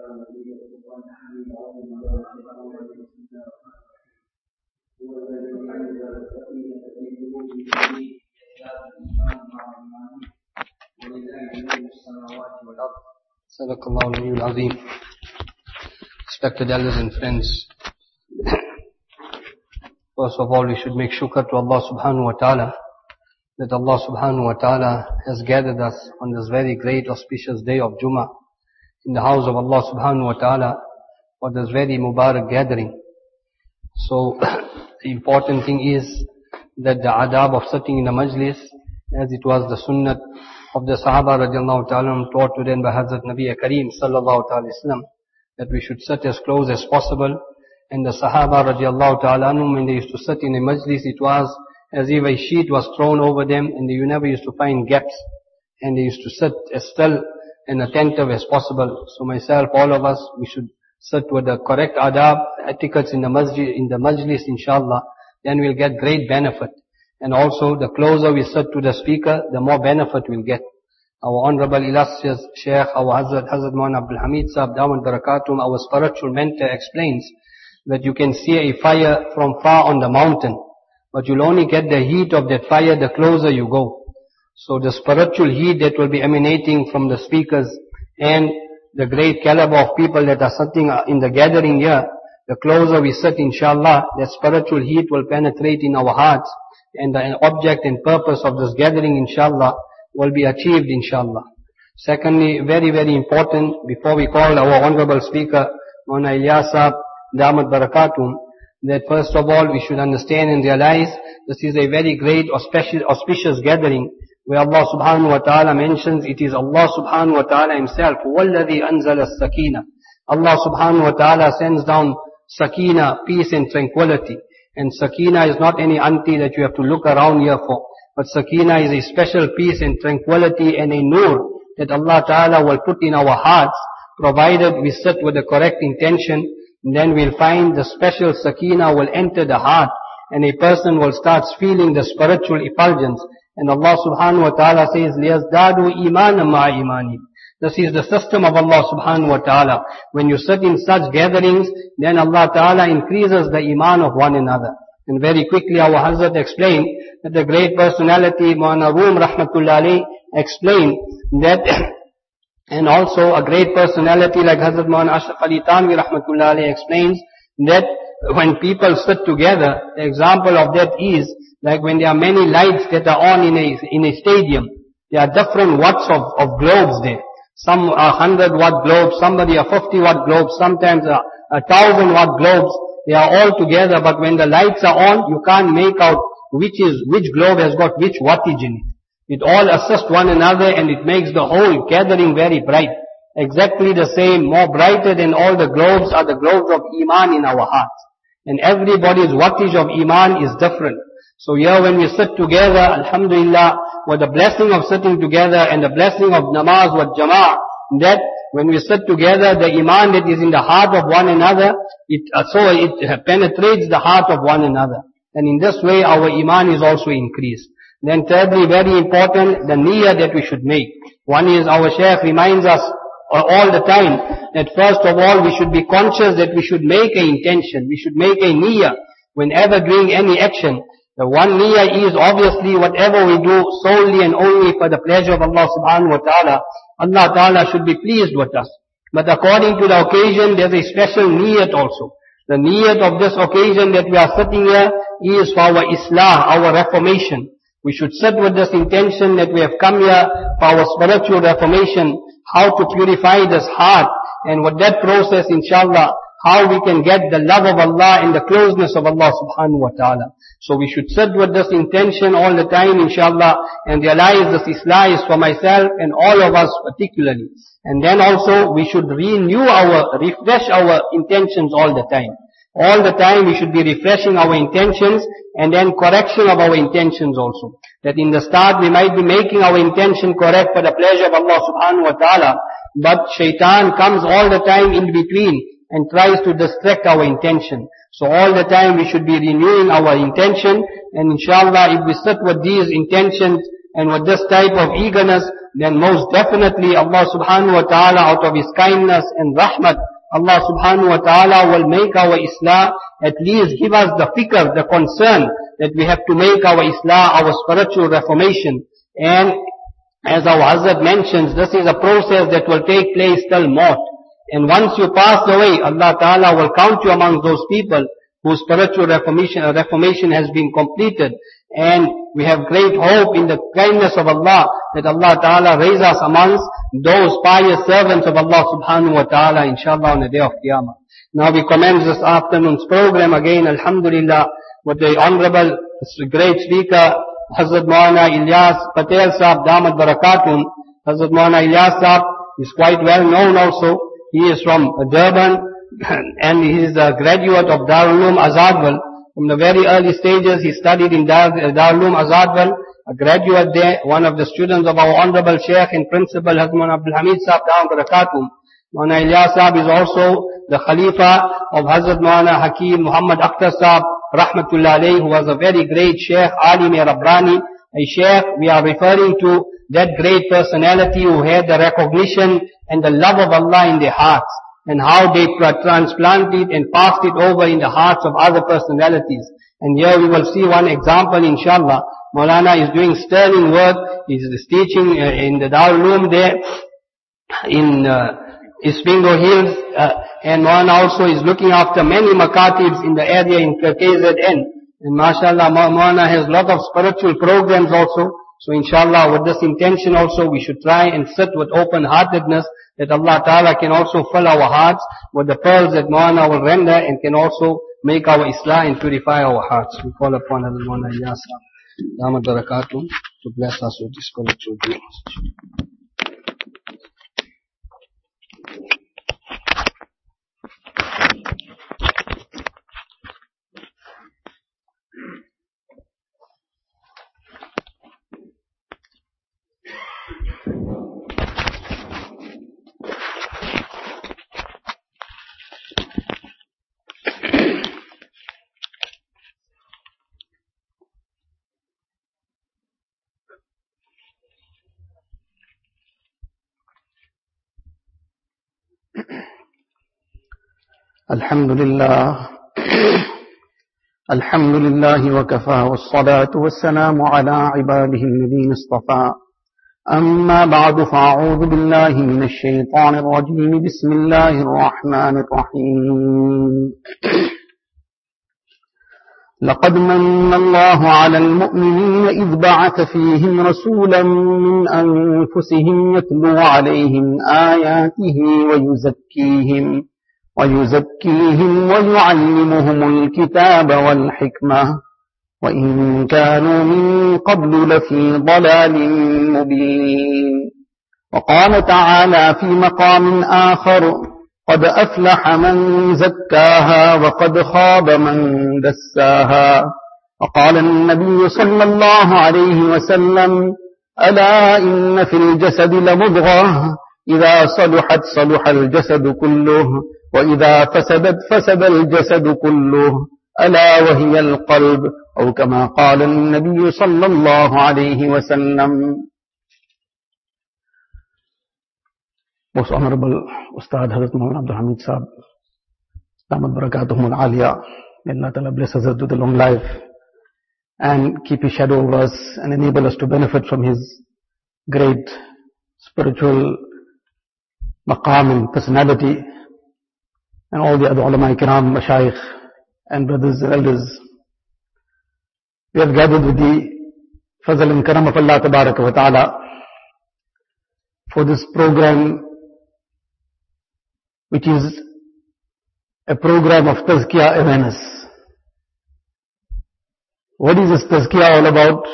هو الذي أنزل السكينة في قلوب المؤمنين ليزدادوا إيمانا مع إيمانهم ولله ملك السماوات والأرض. صدق الله العلي العظيم. Respected elders and friends, first of all we should make shukr to Allah subhanahu wa ta'ala that Allah subhanahu wa ta'ala has gathered us on this very great auspicious day of Jummah in the house of Allah subhanahu wa ta'ala for this very Mubarak gathering. So the important thing is that the adab of sitting in the majlis, as it was the sunnah of the Sahaba radiallahu ta'ala taught to them by Hazrat Nabi Kareem sallallahu ta'ala wasallam, that we should sit as close as possible. And the Sahaba radiallahu ta'ala when they used to sit in a majlis, it was as if a sheet was thrown over them and you never used to find gaps. And they used to sit as still and attentive as possible. So myself, all of us, we should sit with the correct adab, etiquettes in the majlis, inshallah. Then we'll get great benefit. And also, the closer we sit to the speaker, the more benefit we'll get. Our honorable illustrious Shaykh, our Hazrat Maulana Abdul Hamid Sahib, Damat Barakatum, our spiritual mentor, explains that you can see a fire from far on the mountain, but you'll only get the heat of that fire the closer you go. So the spiritual heat that will be emanating from the speakers and the great caliber of people that are sitting in the gathering here, the closer we sit, inshallah, that spiritual heat will penetrate in our hearts, and the object and purpose of this gathering, inshallah, will be achieved, inshallah. Secondly, very, very important, before we call our honorable speaker, Maulana Ilyas Sahib, Damat Barakatum, that first of all we should understand and realize this is a very great auspicious gathering where Allah subhanahu wa ta'ala mentions it is Allah subhanahu wa ta'ala himself, وَالَّذِي أَنزَلَ السَّكِينَةِ. Allah subhanahu wa ta'ala sends down sakina, peace and tranquility. And sakina is not any auntie that you have to look around here for, but sakina is a special peace and tranquility and a nur that Allah ta'ala will put in our hearts, provided we sit with the correct intention. Then we'll find the special sakina will enter the heart and a person will start feeling the spiritual effulgence. And Allah subhanahu wa ta'ala says, لِيَزْدَادُوا إِيمَانًا مَعَ إِيمَانِهِمْ. This is the system of Allah subhanahu wa ta'ala. When you sit in such gatherings, then Allah ta'ala increases the iman of one another. And very quickly our Hazrat explained that the great personality, Maulana Room rahmatullah alayhi, explained that and also a great personality like Hazrat Maulana Ashraf Ali Thanvi rahmatullah alayhi explains that when people sit together, the example of that is like when there are many lights that are on in a stadium. There are different watts of globes there. Some are 100 watt globes, somebody are 50 watt globes, sometimes 1,000 watt globes. They are all together, but when the lights are on, you can't make out which globe has got which wattage in it. It all assist one another and it makes the whole gathering very bright. Exactly the same, more brighter than all the globes are the globes of Iman in our hearts. And everybody's wattage of Iman is different. So here when we sit together, alhamdulillah, with the blessing of sitting together and the blessing of namaz with jama'ah, that when we sit together, the Iman that is in the heart of one another, it penetrates the heart of one another. And in this way our Iman is also increased. Then thirdly, very important, the niyyah that we should make. One is our Shaykh reminds us all the time that first of all we should be conscious that we should make an intention. We should make a niyyah whenever doing any action. The one niyyah is obviously whatever we do solely and only for the pleasure of Allah subhanahu wa ta'ala. Allah ta'ala should be pleased with us. But according to the occasion, there's a special niyyat also. The niyyat of this occasion that we are sitting here is for our islah, our reformation. We should sit with this intention that we have come here for our spiritual reformation, how to purify this heart, and with that process, inshallah, how we can get the love of Allah and the closeness of Allah subhanahu wa ta'ala. So we should sit with this intention all the time, inshallah, and realize this islah is for myself and all of us particularly. And then also we should refresh our intentions all the time. All the time we should be refreshing our intentions and then correction of our intentions also. That in the start we might be making our intention correct for the pleasure of Allah subhanahu wa ta'ala, but shaitan comes all the time in between and tries to distract our intention. So all the time we should be renewing our intention, and inshallah if we sit with these intentions and with this type of eagerness, then most definitely Allah subhanahu wa ta'ala, out of His kindness and rahmat, Allah subhanahu wa ta'ala will make our Islah, at least give us the fikr, the concern that we have to make our Islah, our spiritual reformation. And as our Hazrat mentions, this is a process that will take place till maut. And once you pass away, Allah ta'ala will count you among those people whose spiritual reformation has been completed. And we have great hope in the kindness of Allah that Allah ta'ala raise us amongst those pious servants of Allah subhanahu wa ta'ala, inshallah, on the day of Qiyamah. Now we commence this afternoon's program again, alhamdulillah, with the honorable, great speaker, Hazrat Maulana Ilyas Patel Sahab, Damat Barakatum. Hazrat Maulana Ilyas Sahab is quite well known also. He is from Durban and he is a graduate of Darul Uloom Azadwal. From the very early stages he studied in Darul Uloom Azadwal, a graduate there, one of the students of our honorable Sheikh and Principal Hazrat Maulana Abdul Hamid Sahab, Damat Barakatum. Maulana Ilyas Sahab is also the Khalifa of Hazrat Maulana Hakim Muhammad Akhtar Sahab, Rahmatullah alayhi, who was a very great Sheikh, Alim Rabbani. A Sheikh, we are referring to that great personality who had the recognition and the love of Allah in their hearts, and how they transplanted and passed it over in the hearts of other personalities. And here we will see one example, inshallah. Maulana is doing sterling work. He is teaching in the Darul Uloom there in Ismingo Hills, and Maulana also is looking after many makatibs in the area in KZN. And mashallah, Maulana has a lot of spiritual programs also. So inshallah, with this intention also, we should try and sit with open-heartedness, that Allah Ta'ala can also fill our hearts with the pearls that Maulana will render, and can also make our Islah and purify our hearts. We call upon Hazrat Maulana Ilyas Sahab, Damat Barakatum, to bless us with this spiritual dreams. الحمد لله وكفى والصلاة والسلام على عباده الذين اصطفى أما بعد فأعوذ بالله من الشيطان الرجيم بسم الله الرحمن الرحيم لقد من الله على المؤمنين إذ بعث فيهم رسولا من أنفسهم يتلو عليهم آياته ويزكيهم ويعلمهم الكتاب والحكمة وإن كانوا من قبل لفي ضلال مبين. وقال تعالى في مقام آخر قد أفلح من زكاها وقد خاب من دساها. وقال النبي صلى الله عليه وسلم ألا إن في الجسد لمضغة إذا صلحت صلح الجسد كله وإذا فسدت فسد الجسد كله ألا وهي القلب أو كما قال النبي صلى الله عليه وسلم. Most Honorable Ustad Hazrat Maulana Abdul Hamid Sahab, Damat Barakatuhum al-Aliyah, may Allah Ta'ala bless us with a long life and keep His shadow over us and enable us to benefit from His great spiritual maqam and personality, and all the other ulama kiram, mashayikh and brothers and elders. We have gathered with the fazl and karam of Allah Tabaraka wa Ta'ala for this program, which is a program of tazkiyah awareness. What is this tazkiyah all about?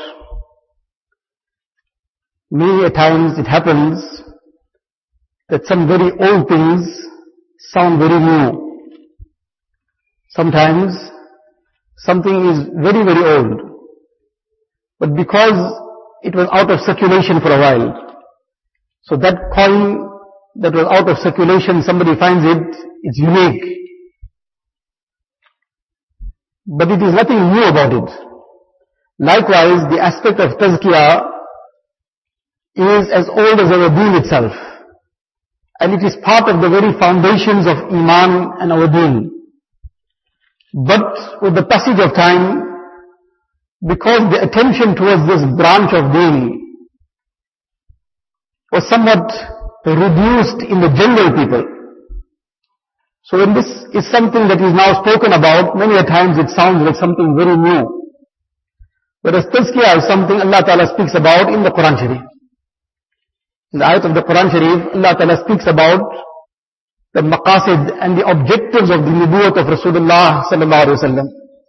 Many a times it happens that some very old things sound very new. Sometimes something is very, very old, but because it was out of circulation for a while, so that coin that was out of circulation, somebody finds it's unique. But it is nothing new about it. Likewise, the aspect of tazkiyah is as old as our deen itself. And it is part of the very foundations of Iman and our deen. But with the passage of time, because the attention towards this branch of deen was somewhat reduced in the general people. So when this is something that is now spoken about, many a times it sounds like something very new. Whereas tazkiyah is something Allah Ta'ala speaks about in the Quran Sharif. In the ayat of the Quran Sharif, Allah Ta'ala speaks about the maqasid and the objectives of the nubuwwat of Rasulullah Sallallahu Alaihi Wasallam.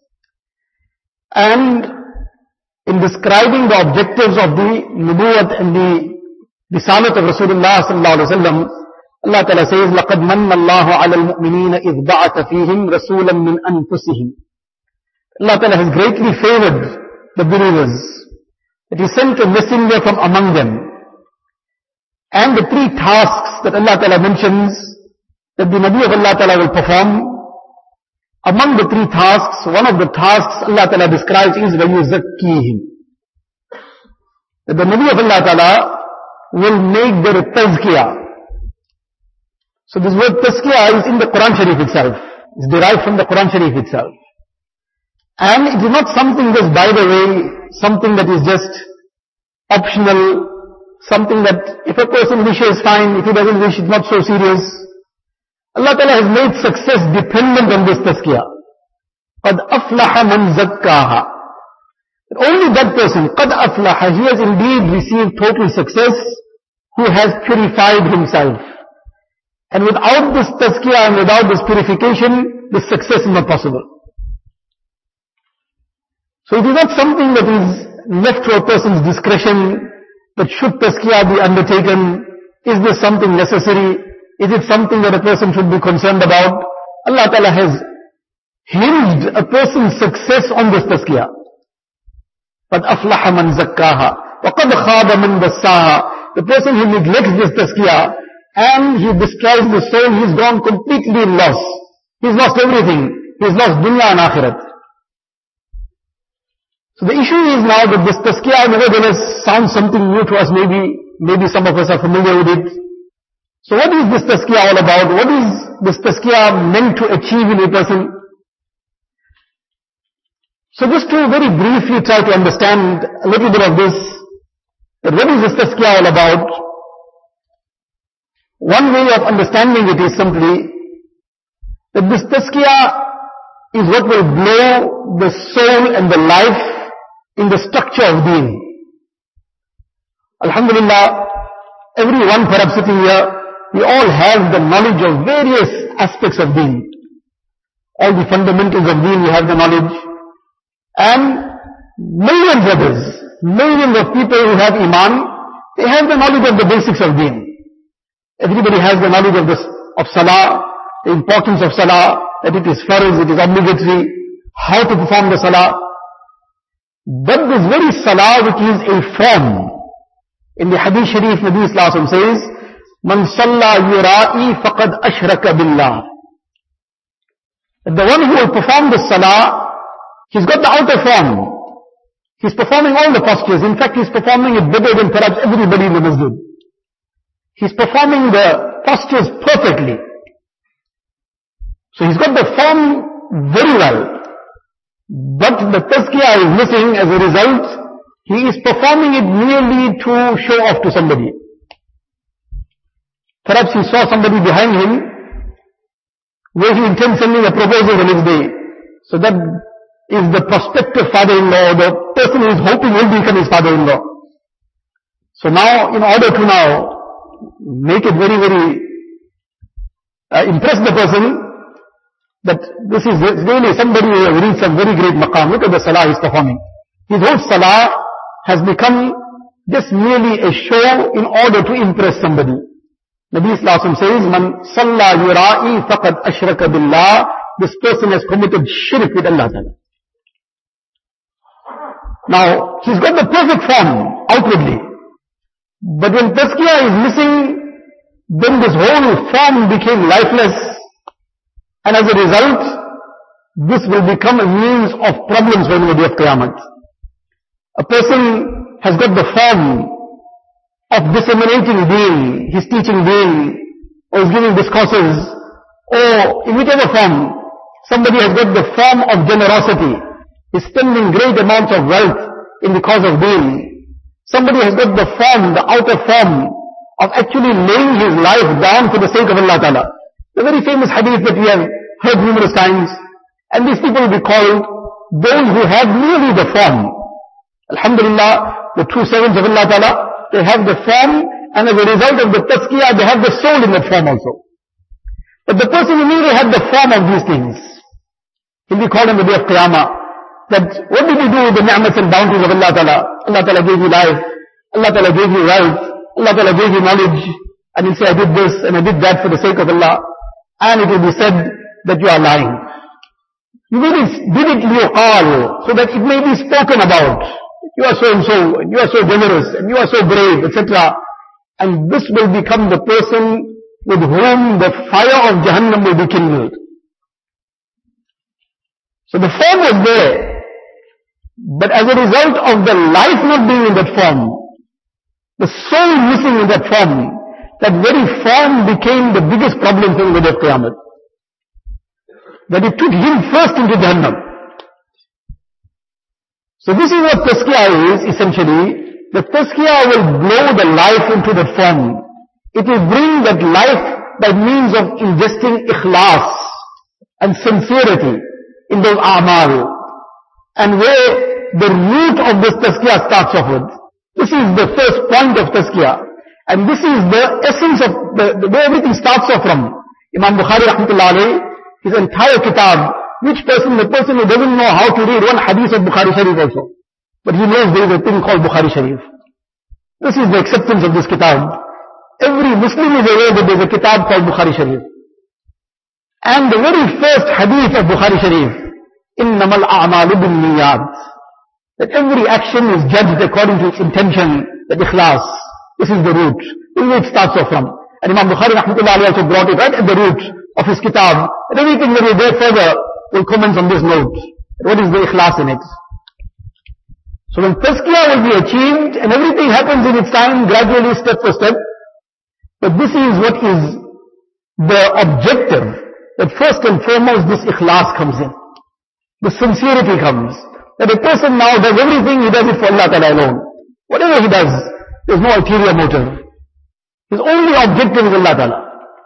And in describing the objectives of the nubuwwat and the risalat of Rasulullah Sallallahu Alaihi Wasallam, Allah Ta'ala says, لَقَدْ مَنَّ اللَّهُ عَلَى الْمُؤْمِنِينَ إِذْ بَعَثَ فِيهِمْ رَسُولًا مِّنْ أَنفُسِهِمْ. Allah Ta'ala has greatly favored the believers, that He sent a messenger from among them. And the three tasks that Allah Ta'ala mentions that the Nabi of Allah Ta'ala will perform, among the three tasks, one of the tasks Allah Ta'ala describes is وَيُزَكِّيهِمْ. That the Nabi of Allah Ta'ala will make their tazkiyah. So this word tazkiyah is in the Quran Sharif itself. It's derived from the Quran Sharif itself. And it is not something just by the way, something that is just optional, something that if a person wishes, fine, if he doesn't wish, it's not so serious. Allah Ta'ala has made success dependent on this tazkiyah. قَدْ أَفْلَحَ مَنْ زَكَّاهَا. Only that person, قَدْ أَفْلَحَ, he has indeed received total success, who has purified himself. And without this tazkiyah and without this purification, this success is not possible. So it is not something that is left to a person's discretion, that should tazkiyah be undertaken, is this something necessary, is it something that a person should be concerned about? Allah Ta'ala has hinged a person's success on this tazkiyah. قَدْ أَفْلَحَ مَنْ زَكَّاهَا وَقَدْ خَابَ مَنْ دَسَّاهَا. The person who neglects this tazkiyah and he destroys the soul, he's gone completely in loss. He's lost everything. He's lost dunya and akhirat. So the issue is now that this tazkiyah nevertheless sounds something new to us, maybe some of us are familiar with it. So what is this tazkiyah all about? What is this tazkiyah meant to achieve in a person? So just to very briefly try to understand a little bit of this, that what is this tazkiyah all about? One way of understanding it is simply that this tazkiyah is what will blow the soul and the life in the structure of deen. Alhamdulillah, everyone perhaps sitting here, we all have the knowledge of various aspects of deen. All the fundamentals of deen, we have the knowledge. And millions of people who have iman, they have the knowledge of the basics of deen. Everybody has the knowledge of salah, the importance of salah, that it is farz, it is obligatory, how to perform the salah. But this very salah which is a form, in the hadith sharif Nabi Sallallahu Alaihi Wasallam says, Man salla yura'i faqad ashraka billah. The one who will perform the salah, he's got the outer form. He's performing all the postures. In fact, he's performing it better than perhaps everybody in the masjid. He's performing the postures perfectly. So he's got the form very well. But the tazkiyah is missing. As a result, he is performing it merely to show off to somebody. Perhaps he saw somebody behind him where he intends sending a proposal the next day. So that is the prospective father-in-law, the person who is hoping will become his father-in-law. So now, in order to now make it very, very impress the person that this is really somebody who has reached some very great maqam. Look at the salah he's performing. His whole salah has become just merely a show in order to impress somebody. Nabi Sallallahu Alaihi Wasallam says, Man salla yura'i faqad ashraka billah. This person has committed shirk with Allah Ta'ala. Now, he's got the perfect form outwardly. But when tazkiyah is missing, then this whole form became lifeless. And as a result, this will become a means of problems on the day of Qiyamah. A person has got the form, of disseminating deen, he's teaching deen, or he's giving discourses, or in whichever form, somebody has got the form of generosity, he's spending great amounts of wealth in the cause of deen. Somebody has got the form, the outer form, of actually laying his life down for the sake of Allah Ta'ala. The very famous hadith that we have heard numerous times, and these people will be called those who have merely the form. Alhamdulillah, the true servants of Allah Ta'ala, they have the form, and as a result of the tazkiyah, they have the soul in that form also. But the person who merely had the form of these things, he'll be called on the day of Qiyamah, that what did you do with the ni'mats and bounties of Allah Ta'ala? Allah Ta'ala gave you life, Allah Ta'ala gave you wealth, Allah Ta'ala gave you knowledge, and he'll say, I did this and I did that for the sake of Allah, and it will be said that you are lying. You did it liyuqal, so that it may be spoken about. You are so and so, and you are so generous, and you are so brave, etc. And this will become the person with whom the fire of Jahannam will be kindled. So the form was there, but as a result of the life not being in that form, the soul missing in that form, that very form became the biggest problem for the day of Qiyamah. That it took him first into Jahannam. So this is what tazkiyah is, essentially. The tazkiyah will blow the life into that form. It will bring that life by means of ingesting ikhlas and sincerity in those a'mal. And where the root of this tazkiyah starts off with. This is the first point of tazkiyah. And this is the essence of where everything starts off from. Imam Bukhari rahmatullah alayhi, his entire kitab, the person who doesn't know how to read one hadith of Bukhari Sharif also. But he knows there is a thing called Bukhari Sharif. This is the acceptance of this kitab. Every Muslim is aware that there is a kitab called Bukhari Sharif. And the very first hadith of Bukhari Sharif, إِنَّمَا الْأَعْمَالُ بِالنِّيَّاتِ, that every action is judged according to its intention, that ikhlas. This is the root. This is where it starts off from. And Imam Bukhari rahmatullah alayhi also brought it right at the root of his kitab. And everything that will go further will comment on this note. What is the ikhlas in it? So when tazkiyah will be achieved, and everything happens in its time, gradually, step for step, but this is what is the objective, that first and foremost this ikhlas comes in. The sincerity comes. That a person now does everything, he does it for Allah Ta'ala alone. Whatever he does, there's no ulterior motive. His only objective is Allah Ta'ala.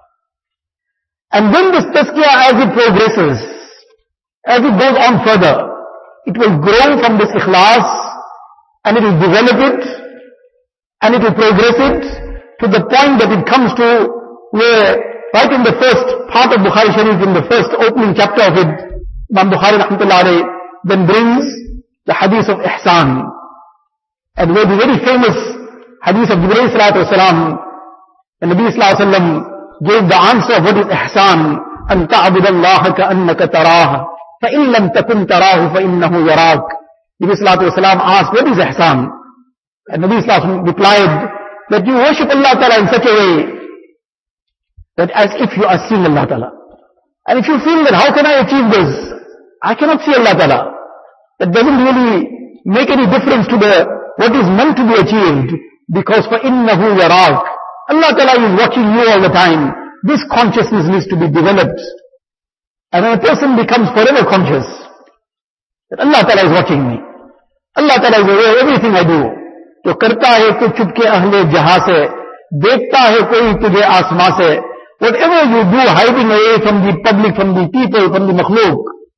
And then this tazkiyah, as it progresses, as it goes on further, it will grow from this ikhlas, and it will develop it, and it will progress it, to the point that it comes to where, right in the first part of Bukhari Sharif, in the first opening chapter of it, Imam Bukhari rahmatullah alayhi then brings the hadith of ihsan. And where the very famous hadith of Jibreel sallallahu alayhi wa sallam, the Nabi sallallahu alayhi wa sallam gave the answer of what is ihsan, أن تعبد الله كأنك تراه فإن لم تكن تراه فإنه يراك. Nabi sallallahu alayhi wa sallam asked, what is ihsan? And Nabi sallallahu alayhi wa sallam replied, that you worship Allah Ta'ala in such a way that as if you are seeing Allah Ta'ala. And if you feel that how can I achieve this? I cannot see Allah Ta'ala. That doesn't really make any difference to what is meant to be achieved, because فَإِنَّهُ يَرَاكَ, Allah Ta'ala is watching you all the time. This consciousness needs to be developed. And when a person becomes forever conscious that Allah Ta'ala is watching me, Allah Ta'ala is aware of everything I do. जो करता है तो चुपके अहले जहां से, देखता है कोई तुझे आसमां से. Whatever you do hiding away from the public, from the people, from the makhluk,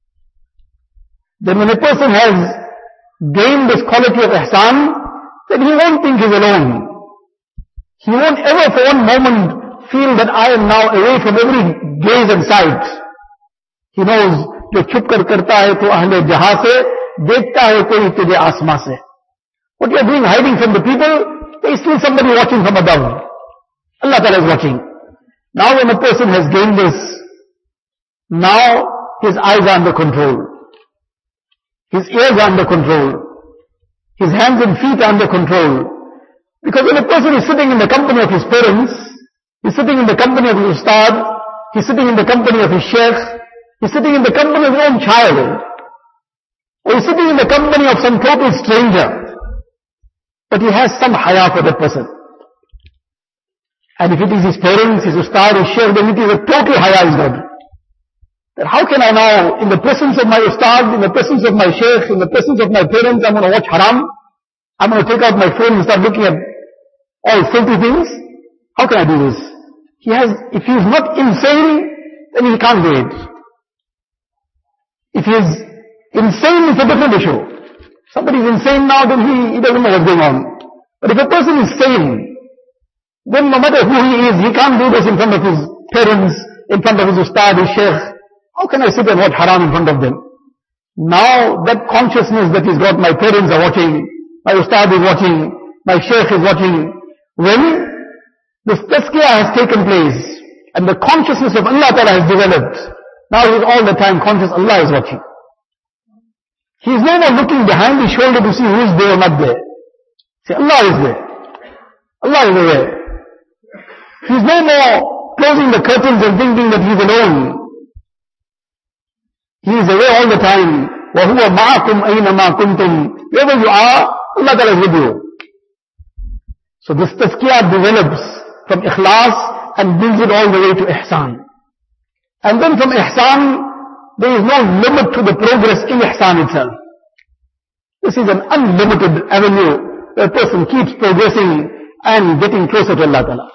then when a person has gained this quality of ihsan, then he won't think he's alone. He won't ever for one moment feel that I am now away from every gaze and sight. He knows, जो छुप कर करता है तो अहले जहां से, देखता है कोई तुझे आसमां से. What you are doing hiding from the people, there is still somebody watching from above. Allah Ta'ala is watching. Now when a person has gained this, now his eyes are under control. His ears are under control. His hands and feet are under control. Because when a person is sitting in the company of his parents, he's sitting in the company of his ustad, he's sitting in the company of his sheikh, he's sitting in the company of his own child, or he's sitting in the company of some total stranger, but he has some haya for that person. And if it is his parents, his ustad, his shaykh, then it is a total haya is God. That how can I now, in the presence of my ustad, in the presence of my shaykh, in the presence of my parents, I'm going to watch haram? I'm going to take out my phone and start looking at all filthy things? How can I do this? If he is not insane, then he can't do it. If he is insane, it's a different issue. Somebody is insane now, then he doesn't know what's going on. But if a person is sane, then no matter who he is, he can't do this in front of his parents, in front of his ustad, his shaykh. How can I sit and watch haram in front of them? Now that consciousness that he's got, my parents are watching, my ustad is watching, my shaykh is watching, when this tazkiyah has taken place, and the consciousness of Allah Ta'ala has developed, now he is all the time conscious Allah is watching. He is no more looking behind his shoulder to see who is there or not there. See, Allah is there. Allah is aware. He is no more closing the curtains and thinking that he is alone. He is aware all the time. وَهُوَ مَعَكُمْ أَيْنَمَا كُنْتُمْ. Wherever you are, Allah Ta'ala is with you. So this tazkiyah develops from ikhlas and brings it all the way to ihsan. And then from ihsan, there is no limit to the progress in ihsan itself. This is an unlimited avenue where a person keeps progressing and getting closer to Allah Ta'ala.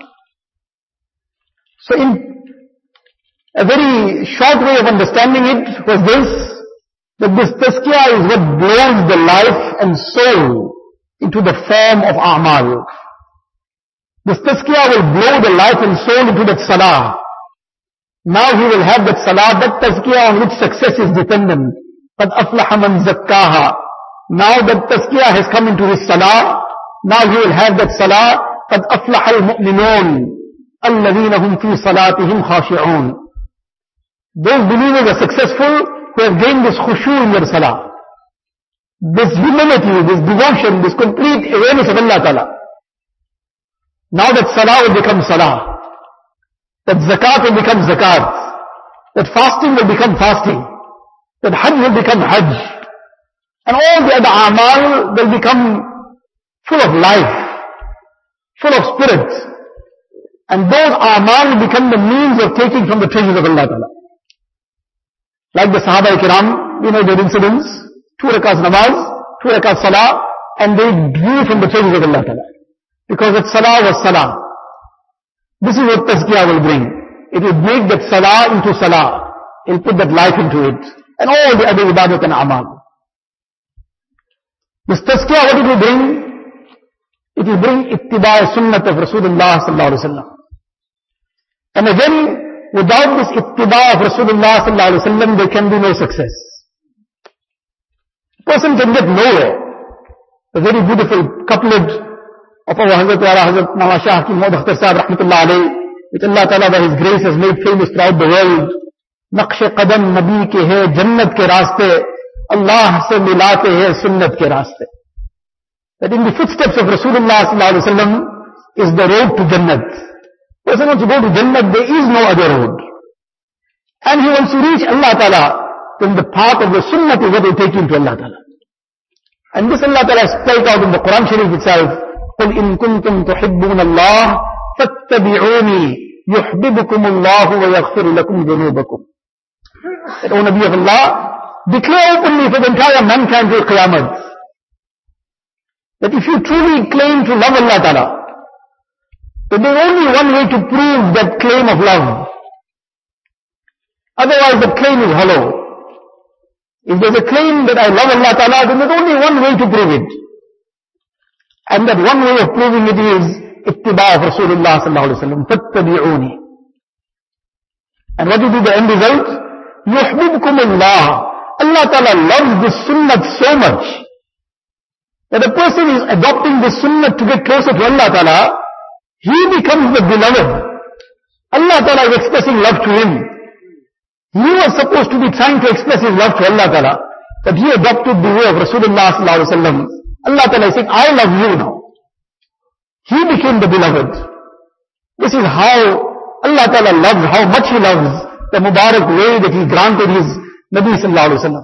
So in a very short way of understanding it was this, that this tazkiyah is what blows the life and soul into the form of a'mal. This tazkiyah will blow the life and soul into that salah. Now he will have that salah, that tazkiyah on which success is dependent. قَدْ أَفْلَحَ مَنْ زَكَّاهَا. Now that tazkiyah has come into his salah, now he will have that salah, قَدْ أَفْلَحَ الْمُؤْمِنُونَ الَّذِينَ هُمْ فِي صَلَاتِهِمْ خَاشِعُونَ. Those believers are successful who have gained this khushu in their salah. This humility, this devotion, this complete awareness of Allah Ta'ala. Now that salah will become salah. That zakat will become zakat. That fasting will become fasting. That hajj will become hajj. And all the other amal will become full of life, full of spirit. And those amal will become the means of taking from the treasures of Allah Ta'ala. Like the Sahaba Kiram, we know their incidents, 2 rakats namaz, 2 rakats salah, and they drew from the treasures of Allah Ta'ala. Because that salah was salah. This is what tazkiyah will bring. It will make that salah into salah. It will put that life into it. And all the other ibadat and amal. This tazkiyah, what it will bring? It will bring ittiba' sunnat of Rasulullah sallallahu alaihi wasallam. And again, without this ittiba' of Rasulullah sallallahu alaihi wasallam, there can be no success. A person can get nowhere. A very beautiful couplet of our Hazrat Wala Hazrat Nawaz Shah Hakim Maud Akhtar Sahib Rahmatullah Alayh, which Allah Ta'ala by His grace has made famous throughout the world. Naqsh qadam Nabi ke hai, Jannat ke raaste, Allah se milate hai, Sunnat ke raaste. That in the footsteps of Rasulullah sallallahu alaihi wasallam is the road to Jannat. Person wants to go to Jannat, there is no other road. And he wants to reach Allah Ta'ala, then the path of the Sunnat is what will take him to Allah Ta'ala. And this Allah Ta'ala spelled out in the Quran Sharif itself. قل إن كنتم تحبون الله فاتبعوني يحببكم الله ويغفر لكم ذنوبكم. That, O Nabi of Allah, declare openly for the entire mankind till Qiyamah that if you truly claim to love Allah Ta'ala, then there is only one way to prove that claim of love. Otherwise the claim is hollow. If there is a claim that I love Allah Ta'ala, then there is only one way to prove it. And that one way of proving it is ittiba' of Rasulullah sallallahu alaihi wasallam. Fattabi'uni. And what will be the end result? Yuhbibkum Allah. Allah Ta'ala loves this sunnah so much that a person is adopting this sunnah to get closer to Allah Ta'ala. He becomes the beloved. Allah Ta'ala is expressing love to him. He was supposed to be trying to express his love to Allah Ta'ala, but he adopted the way of Rasulullah sallallahu alaihi wasallam. Allah Ta'ala is saying, I love you now. He became the beloved. This is how Allah Ta'ala loves, how much He loves the Mubarak way that He granted His Nabi sallallahu alaihi wasallam.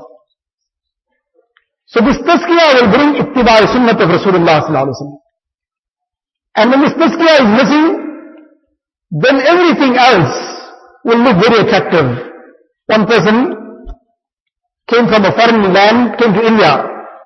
So this tazkiyah will bring ittiba' sunnat of Rasulullah sallallahu alaihi wasallam. And when this tazkiyah is missing, then everything else will look very attractive. One person came from a foreign land, came to India.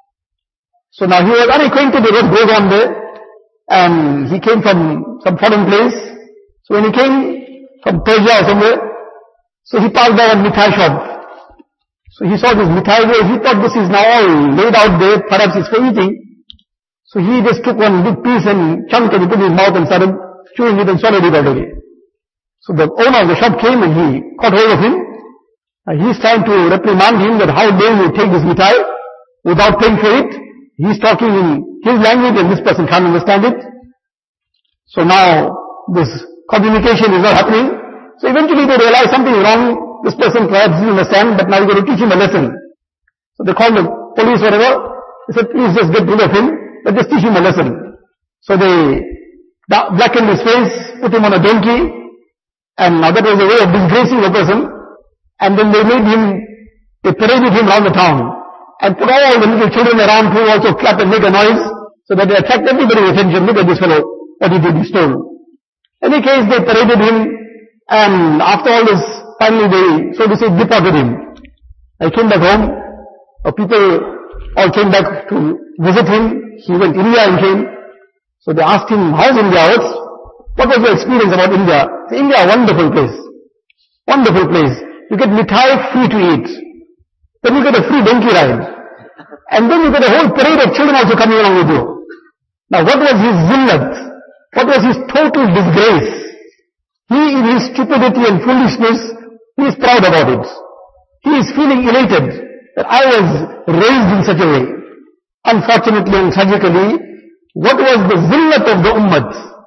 So now he was unacquainted with what goes on there, and he came from some foreign place. So when he came from Persia or somewhere, so he passed by a mithai shop. So he saw this mithai there, he thought this is now all laid out there, perhaps it's for eating. So he just took one big piece and chunked it, he put in his mouth and started chewing it and swallowed it already. So the owner of the shop came and he caught hold of him. He's trying to reprimand him that how dare you take this mithai without paying for it. He's talking in his language and this person can't understand it. So now this communication is not happening. So eventually they realize something is wrong. This person perhaps didn't understand, but now we're going to teach him a lesson. So they called the police, whatever. They said, please just get rid of him, but just teach him a lesson. So they blackened his face, put him on a donkey, and now that was a way of disgracing a person. And then they paraded him around the town, and put all the little children around who also clap and make a noise, so that they attract everybody's attention. Look at this fellow, what he did, he stole. In any case, they paraded him, and after all this, finally they, so to say, deported him. I came back home, people all came back to visit him. He went to India and came. So they asked him, how's India? What was your experience about India? India, a wonderful place. Wonderful place. You get mithai free to eat. Then you get a free donkey ride. And then you get a whole parade of children also coming along with you. Now what was his zillat? What was his total disgrace? He in his stupidity and foolishness, he is proud about it. He is feeling elated that I was raised in such a way. Unfortunately and tragically, what was the zillat of the ummah?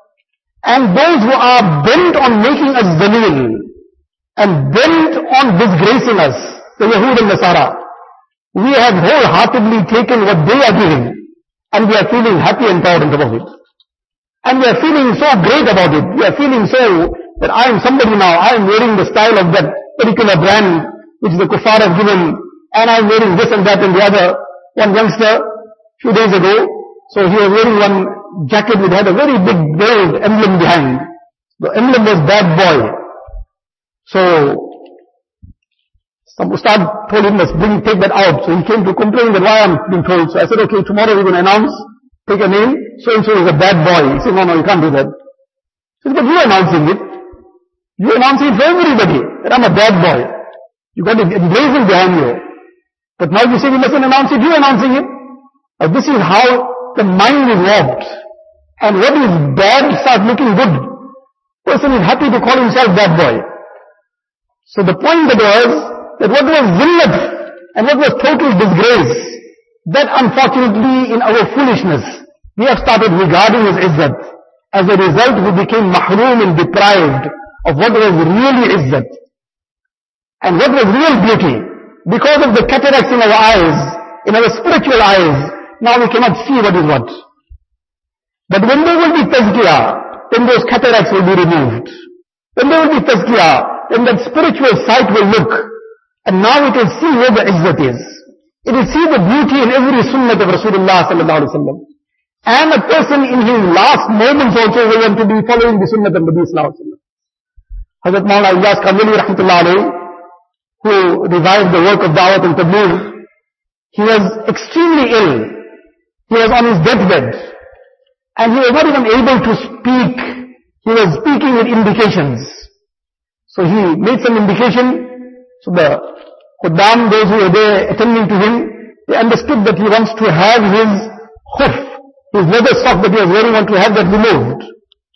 And those who are bent on making us zaleel and bent on disgracing us, the Yahud and Nasara, we have wholeheartedly taken what they are giving and we are feeling happy and proud on top of it. And we are feeling so great about it. We are feeling so that I am somebody now. I am wearing the style of that particular brand which the kuffar have given, and I am wearing this and that and the other. One youngster, few days ago, so he was wearing one jacket which had a very big gold emblem behind. The emblem was bad boy. So some ustad told him, let's take that out. So he came to complain that why I'm being told. So I said, okay, tomorrow we're going to announce, take a name, so and so is a bad boy. He said, no, you can't do that. He said, but you're announcing it. You're announcing it for everybody, that I'm a bad boy. You got it emblazoned behind you. But now you say you mustn't announce it, you're announcing it. Now this is how the mind is warped. And what is bad starts looking good. Person is happy to call himself bad boy. So the point that was, that what was zillat and what was total disgrace, that unfortunately in our foolishness, we have started regarding as izzat. As a result, we became mahroom and deprived of what was really izzat. And what was real beauty. Because of the cataracts in our eyes, in our spiritual eyes, now we cannot see what is what. But when there will be tazkiyah, then those cataracts will be removed. When there will be tazkiyah, then that spiritual sight will look. And now it will see where the izzat is. It will see the beauty in every sunnah of Rasulullah sallallahu alaihi wasallam. And a person in his last moments also will want to be following the sunnah of Nabi sallallahu alaihi wasallam. Hazrat Maulana Ilyas Kandeli rahmatullah alayhi, who revived the work of Dawat and Tabligh, he was extremely ill. He was on his deathbed. And he was not even able to speak. He was speaking with indications. So he made some indication. So the Khuddam, those who were there attending to him, they understood that he wants to have his khuf, his leather sock that he was wearing, want to have that removed.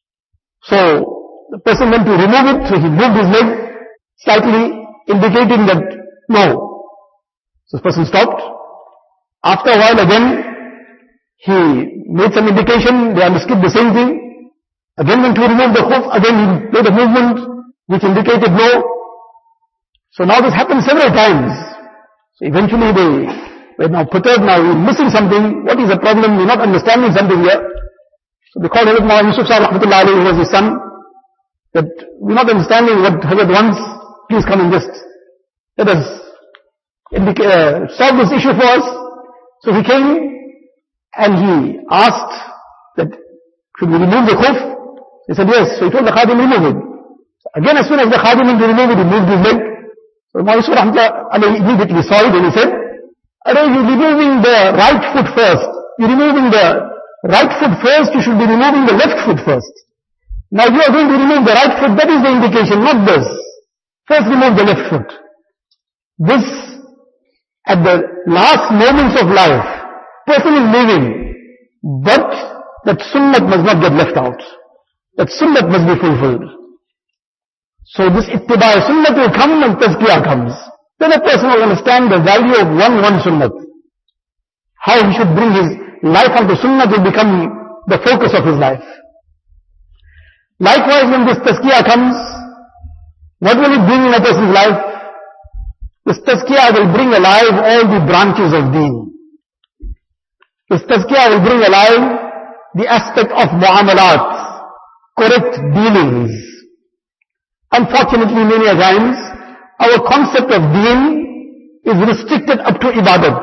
So the person went to remove it, so he moved his leg slightly, indicating that no. So this person stopped. After a while again, he made some indication, they understood the same thing. Again went to remove the khuf, again he made a movement which indicated no. So now this happened several times. So eventually they were now perturbed, now we're missing something, what is the problem, we're not understanding something here. So they called Hazrat Maulana Yusuf Sahib rahmatullah alayhi, who was his son, that we're not understanding what Hazrat wants, please come and just let us solve this issue for us. So he came and he asked that should we remove the khuf? He said, yes. So he told the Khadim, remove it. So again, as soon as the Khadim went to remove it, he moved his leg. So Maulana Yusuf Rahmatullah immediately saw it and he said, you're removing the right foot first. You're removing the right foot first, you should be removing the left foot first. Now you are going to remove the right foot, that is the indication, not this. First remove the left foot. This, at the last moments of life, person is living, but that sunnat must not get left out. That sunnat must be fulfilled. So this ittiba' sunnat will come and tazkiyah comes. Then a person will understand the value of one sunnat. How he should bring his life onto sunnah will become the focus of his life. Likewise, when this tazkiyah comes, what will it bring in a person's life? This tazkiyah will bring alive all the branches of deen. This tazkiyah will bring alive the aspect of mu'amalat, correct dealings. Unfortunately, many a times, our concept of deen is restricted up to ibadat.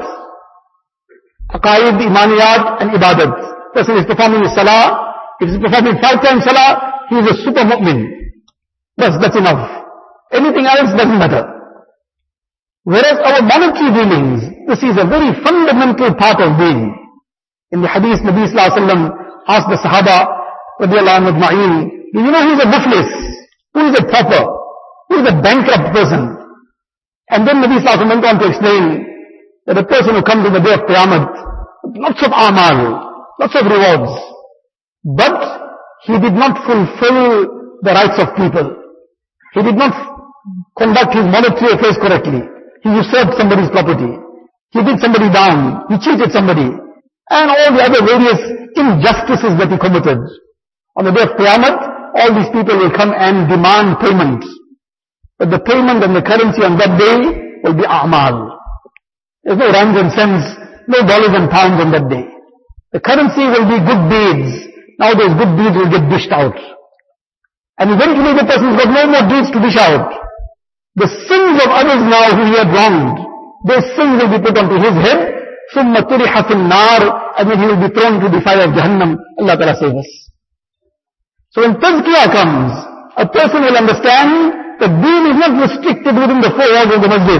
Aqaid, imaniyat and ibadat. Person is performing salah. If he is performing 5 times salah, he is a super mu'min. That's enough. Anything else doesn't matter. Whereas our monetary dealings, this is a very fundamental part of deen. In the hadith, Nabi Sallallahu Alaihi Wasallam asked the Sahaba, radiyallahu anhu ajma'in, do you know who is a muflis? Who is a pauper? Who is a bankrupt person? And then Nabi Sallallahu Alaihi Wasallam went on to explain that a person who comes on the day of Qiyamah, lots of amal, lots of rewards, but he did not fulfill the rights of people. He did not conduct his monetary affairs correctly. He usurped somebody's property. He did somebody down. He cheated somebody. And all the other various injustices that he committed. On the day of Qiyamah, all these people will come and demand payment. But the payment and the currency on that day will be a'mal. There's no rands and cents, no dollars and pounds on that day. The currency will be good deeds. Now those good deeds will get dished out. And eventually the person's got no more deeds to dish out. The sins of others now who he had wronged, those sins will be put onto his head, ثُمَّ تُرِحَ فِي النَّارِ, and then he will be thrown to the fire of Jahannam. Allah Ta'ala save us. So when tazkiyah comes, a person will understand that deen is not restricted within the 4 walls of the masjid.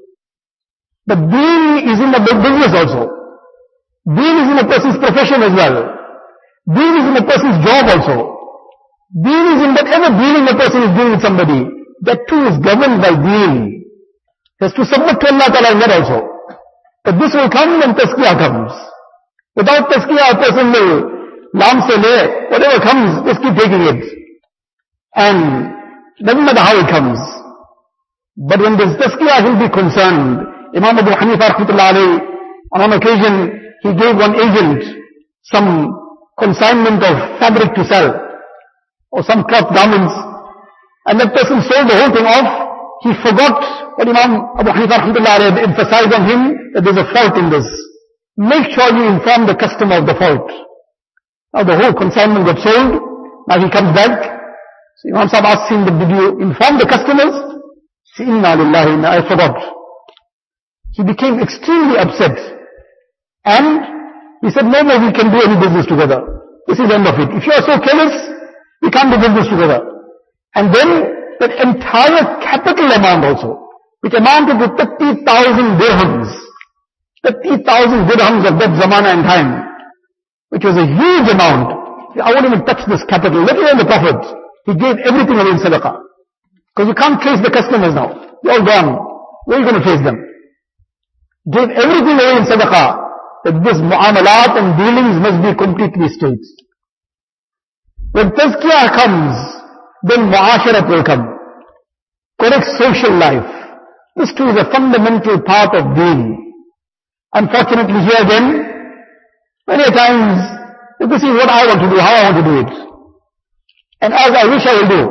But deen is in the business also. Deen is in a person's profession as well. Deen is in a person's job also. Deen is in whatever dealing a person is doing with somebody. That too is governed by deen. He has to submit to Allah Ta'ala in that also. But this will come when tazkiyah comes. Without tazkiyah, a person will laam se le, whatever comes, just keep taking it. And doesn't matter how it comes. But when this tazkiyah will be concerned, Imam Abu Hanifa rahmatullah alayhi, on one occasion, he gave one agent some consignment of fabric to sell, or some cloth garments, and that person sold the whole thing off. He forgot what Imam Abu Hanifa rahmatullah alayhi emphasized on him, that there's a fault in this. Make sure you inform the customer of the fault. Now the whole consignment got sold. Now he comes back. So Imam Sahib asked him, did you inform the customers? He said, Inna lillahi, I forgot. He became extremely upset. And he said, no more we can do any business together. This is the end of it. If you are so careless, we can't do business together. And then that entire capital amount also, which amounted to 30,000 dirhams. 30,000 dirhams of that zamana and time, which was a huge amount. I won't even touch this capital, let alone the Prophet. He gave everything away in sadaqah. Because you can't trace the customers now. They're all gone. Where are you going to trace them? Gave everything away in sadaqah. That this mu'amalat and dealings must be completely straight. When tazkiyah comes, then mu'asharat will come. Correct social life. This too is a fundamental part of deen. Unfortunately here again, many times, this is what I want to do, how I want to do it. And as I wish I will do.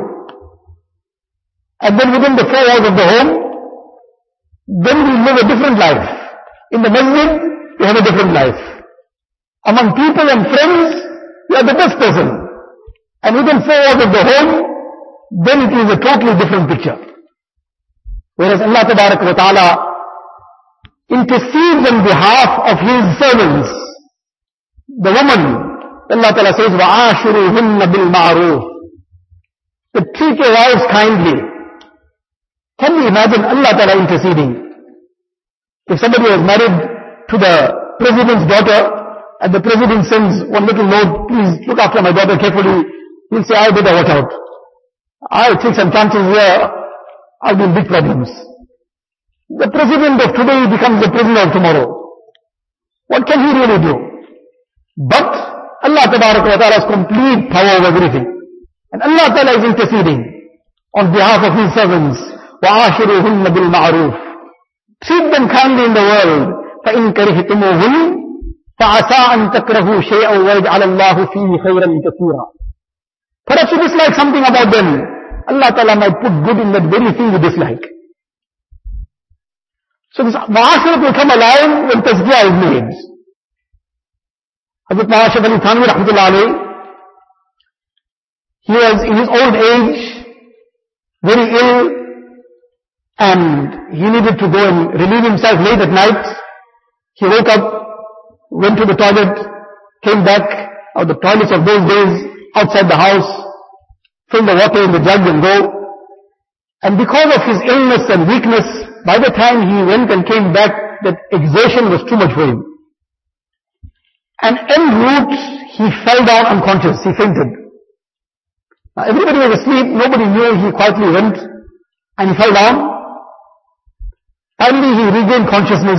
And then within the 4 walls of the home, then we live a different life. In the masjid, we have a different life. Among people and friends, we are the best person. And within 4 walls of the home, then it is a totally different picture. Whereas Allah Tabaraka wa Ta'ala intercedes on behalf of His servants. The woman, Allah Ta'ala says, وَعَاشِرُهُنَّ بِالْمَعْرُوفِ. that treat your wives kindly. Can we imagine Allah Ta'ala interceding? If somebody was married to the president's daughter, and the president sends one little note, please look after my daughter carefully, he'll say, I better watch out. I'll take some chances here, I'll be in big problems. The president of today becomes the prisoner of tomorrow. What can he really do? But Allah Ta'ala has complete power over everything. And Allah Ta'ala is interceding on behalf of His servants. وَعَاشِرُهُنَّ بِالْمَعْرُوفِ. Treat them kindly in the world. فَإِن كَرِهْتُمُوهُنَّ فَعَسَىٰ أَن تَكْرَهُوا شَيْئًا وَيَجْعَلَ اللَّهُ فِيهِ خَيْرًا كَثِيرًا. Perhaps you dislike something about them. Allah Ta'ala might put good in that very thing you dislike. So this ma'asharat will come alive when tazkiyah is made. Hazrat Ashraf Ali Thanvi rahmatullah alayhi, he was in his old age, very ill, and he needed to go and relieve himself late at night. He woke up, went to the toilet, came back, or the toilets of those days, outside the house, fill the water in the jug and go. And because of his illness and weakness, by the time he went and came back, that exertion was too much for him. And en route, he fell down unconscious, he fainted. Now everybody was asleep, nobody knew, he quietly went, and he fell down. Finally he regained consciousness,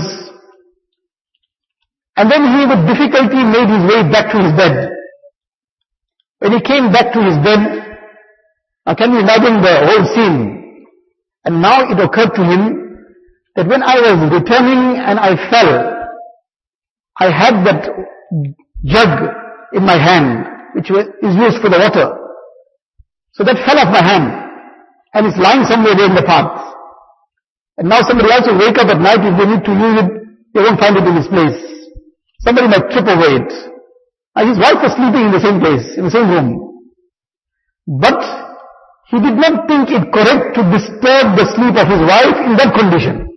and then he with difficulty made his way back to his bed. When he came back to his bed, now can you imagine the whole scene? And now it occurred to him that when I was returning and I fell, I had that jug in my hand, which is used for the water. So that fell off my hand, and it's lying somewhere there in the path. And now somebody else will wake up at night, if they need to use it, they won't find it in its place. Somebody might trip over it. And his wife was sleeping in the same place, in the same room. But he did not think it correct to disturb the sleep of his wife in that condition.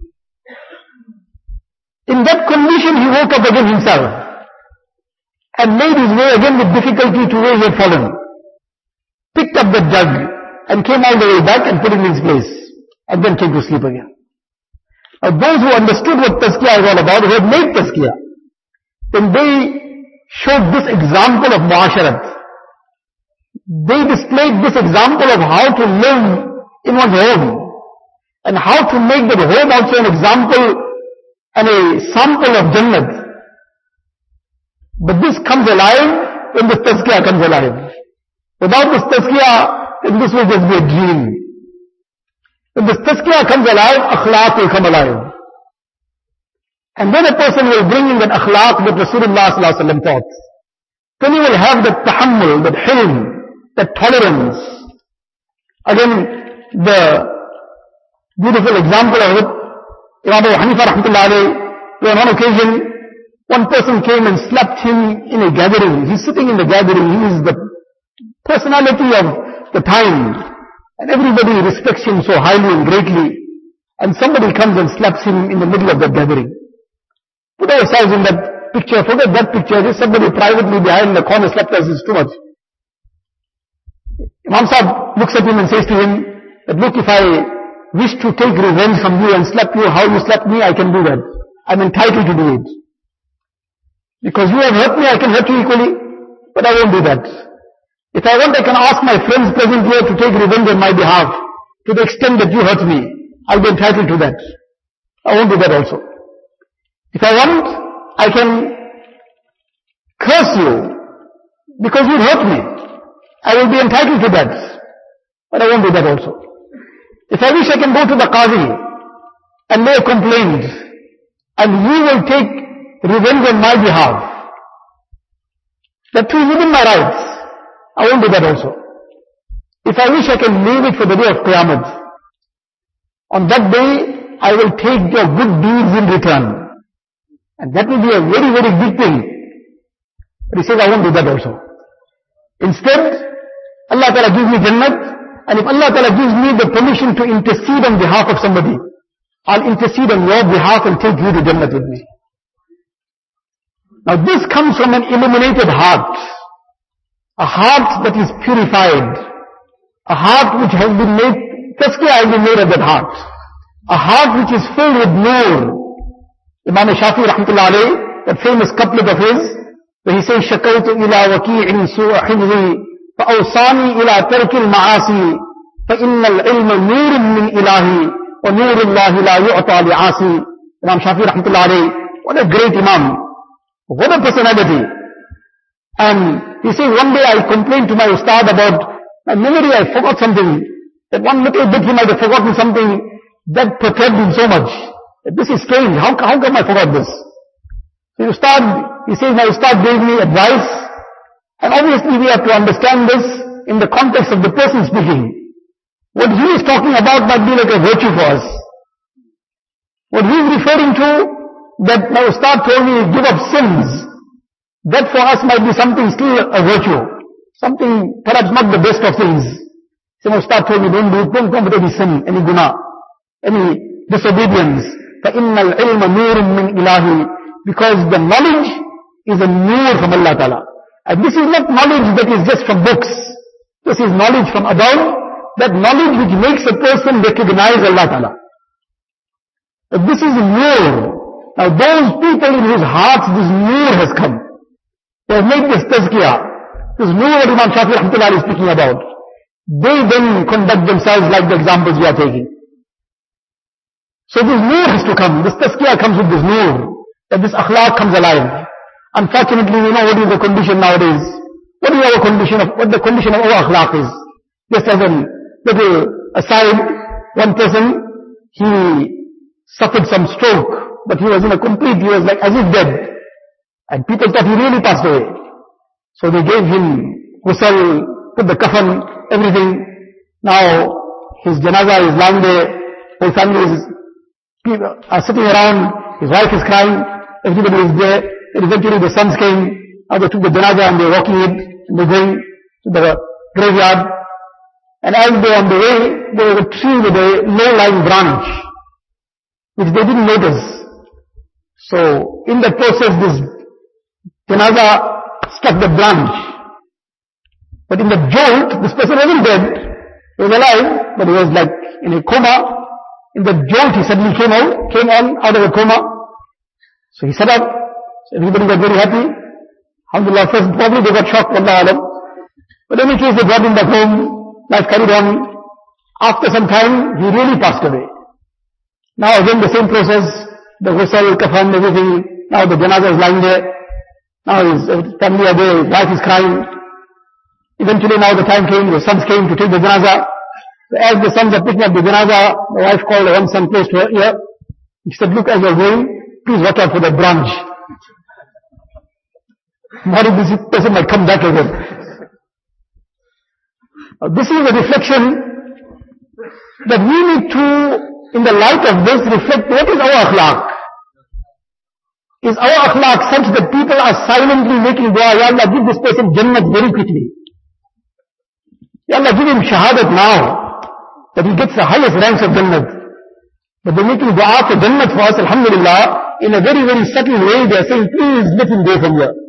In that condition he woke up again himself and made his way again with difficulty to where he had fallen. Picked up the jug and came all the way back and put it in its place, and then came to sleep again. Now those who understood what tazkiyah is all about, who had made tazkiyah, then they showed this example of muasharat. They displayed this example of how to live in one's home, and how to make that home also an example and a sample of Jannat. But this comes alive when this tazkiyah comes alive. Without this tazkiyah, then this will just be a dream. When this tazkiyah comes alive, akhlaq will come alive. And then a person will bring in that akhlaq that Rasulullah sallallahu alaihi wasallam taught. Then he will have that tahammul, that hilm, that tolerance. Again, the beautiful example of it, Imam Abu Hanifa rahmatullah alayhi, on one occasion, one person came and slapped him in a gathering. He's sitting in the gathering, he is the personality of the time, and everybody respects him so highly and greatly, and somebody comes and slaps him in the middle of that gathering. Put ourselves in that picture, forget that picture, just somebody privately behind the corner slapped us, is too much. Imam Sahib looks at him and says to him, that look, if I wish to take revenge from you and slap you how you slapped me, I can do that. I'm entitled to do it. Because you have hurt me, I can hurt you equally, but I won't do that. If I want, I can ask my friends present here to take revenge on my behalf, to the extent that you hurt me. I'll be entitled to that. I won't do that also. If I want, I can curse you, because you hurt me. I will be entitled to that. But I won't do that also. If I wish, I can go to the Qadi and lay a complaint, and he will take revenge on my behalf. That too is within my rights. I won't do that also. If I wish, I can leave it for the day of Qiyamah. On that day, I will take your good deeds in return. And that will be a very, very big thing. But he says, I won't do that also. Instead, Allah Ta'ala gives me Jannat, and if Allah Ta'ala gives me the permission to intercede on behalf of somebody, I'll intercede on your behalf and take you to Jannat with me. Now this comes from an illuminated heart. A heart that is purified. A heart which has been made, tazkiyah has been made of that heart. A heart which is filled with nur. Imam Shafi'i rahmatullah alayhi, that famous couplet of his, where he says, شَكَوْتُ إِلَى وَكِيعٍ سُوءَ حِفْظِي فَأَوْصَانِي إِلَى تَرْكِ الْمَعَاصِي فَإِنَّ الْعِلْمَ نُورٌ مِّنْ إِلَهِ وَنُورُ اللَّهِ لَا يُعْطَى لِعَاصِي. Imam Shafi'i rahmatullah alayhi, what a great Imam. What a personality. And he says, one day I complained to my ustad about my memory, I forgot something. That one little bit he might have forgotten something that perturbed him so much. That this is strange. How come I forgot this? So he says, my ustad gave me advice. And obviously we have to understand this in the context of the person speaking. What he is talking about might be like a virtue for us. What he is referring to, that my ustad told me, give up sins. That for us might be something still a virtue. Something perhaps not the best of things. So my ustad told me, don't commit any sin, any guna, any disobedience. فَإِنَّ الْعِلْمَ نُورٌ مِّنْ إِلَهِ. Because the knowledge is a nur from Allah Ta'ala. And this is not knowledge that is just from books. This is knowledge from above. That knowledge which makes a person recognize Allah Ta'ala. But this is nur. Now those people in whose hearts this nur has come, they have made this tazkiyah. This nur that Imam Shafi'i rahmatullah is speaking about. They then conduct themselves like the examples we are taking. So this nur has to come. This tazkiyah comes with this nur. That this akhlaq comes alive. Unfortunately, we know what is the condition nowadays. What the condition of our akhlaq is. Just as a little aside, one person, he suffered some stroke, but he was he was like as if dead. And people thought he really passed away. So they gave him ghusl, put the kafan, everything. Now, his janazah is lying there, his family are sitting around, his wife is crying, everybody is there. And eventually the sons came, now they took the janazah and they're walking it, and they're going to the graveyard. And as they're on the way, there was a tree with a low-lying branch, which they didn't notice. So, in that process, this janazah struck the branch. But in the jolt, this person wasn't dead. He was alive, but he was like in a coma. In the jolt, he suddenly came on out of a coma. So he sat up. So everybody got very happy. Alhamdulillah, first probably they got shocked, Wallahu alam. But in any case, they brought him back home. Life carried on. After some time, he really passed away. Now again the same process. The ghusl, kafan, everything. Now the janazah is lying there. Now his family are there, his wife is crying. Eventually now the time came, the sons came to take the janazah. So as the sons are picking up the janazah, the wife called one son close to her ear. She said, look, as you're going, please watch out for that branch. Not if this person might come back again. This is a reflection that we need to, in the light of this, reflect what is our akhlaq. Is our akhlaq such that people are silently making dua, Ya Allah, give this person Jannat very quickly. Ya Allah, give him shahadat now, that he gets the highest ranks of Jannat. But they're making dua for Jannat for us, alhamdulillah, in a very, very subtle way. They're saying, please let him go from here.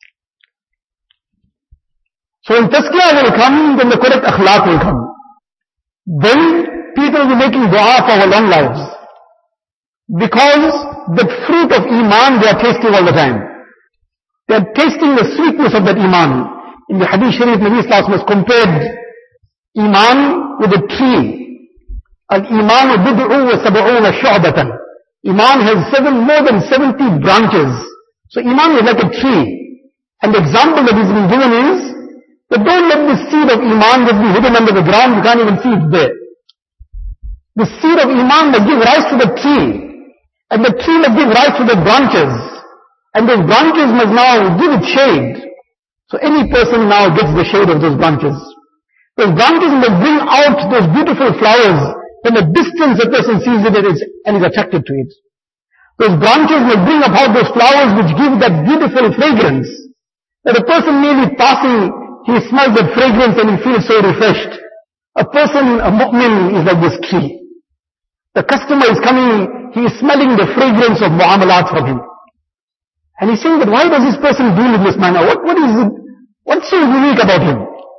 So when tazkiyah will come, then the correct akhlaq will come. Then people will be making dua for our long lives. Because the fruit of iman they are tasting all the time. They are tasting the sweetness of that iman. In the hadith sharif, Nabi Sallallahu was compared iman with a tree. Al-iman bid'u wa sab'una shu'batan. Iman has more than 70 branches. So iman is like a tree. And the example that is being given is that don't let the seed of iman just be hidden under the ground, you can't even see it there. The seed of iman must give rise to the tree. And the tree must give rise to the branches. And those branches must now give it shade. So any person now gets the shade of those branches. Those branches must bring out those beautiful flowers. From a distance a person sees it and is attracted to it. Those branches must bring about those flowers which give that beautiful fragrance. That a person may be passing, he smells that fragrance and he feels so refreshed. A person, a mu'min is like this tree. The customer is coming, he is smelling the fragrance of mu'amalat from him. And he's saying that why does this person deal in this manner? What is it? What's so unique about him?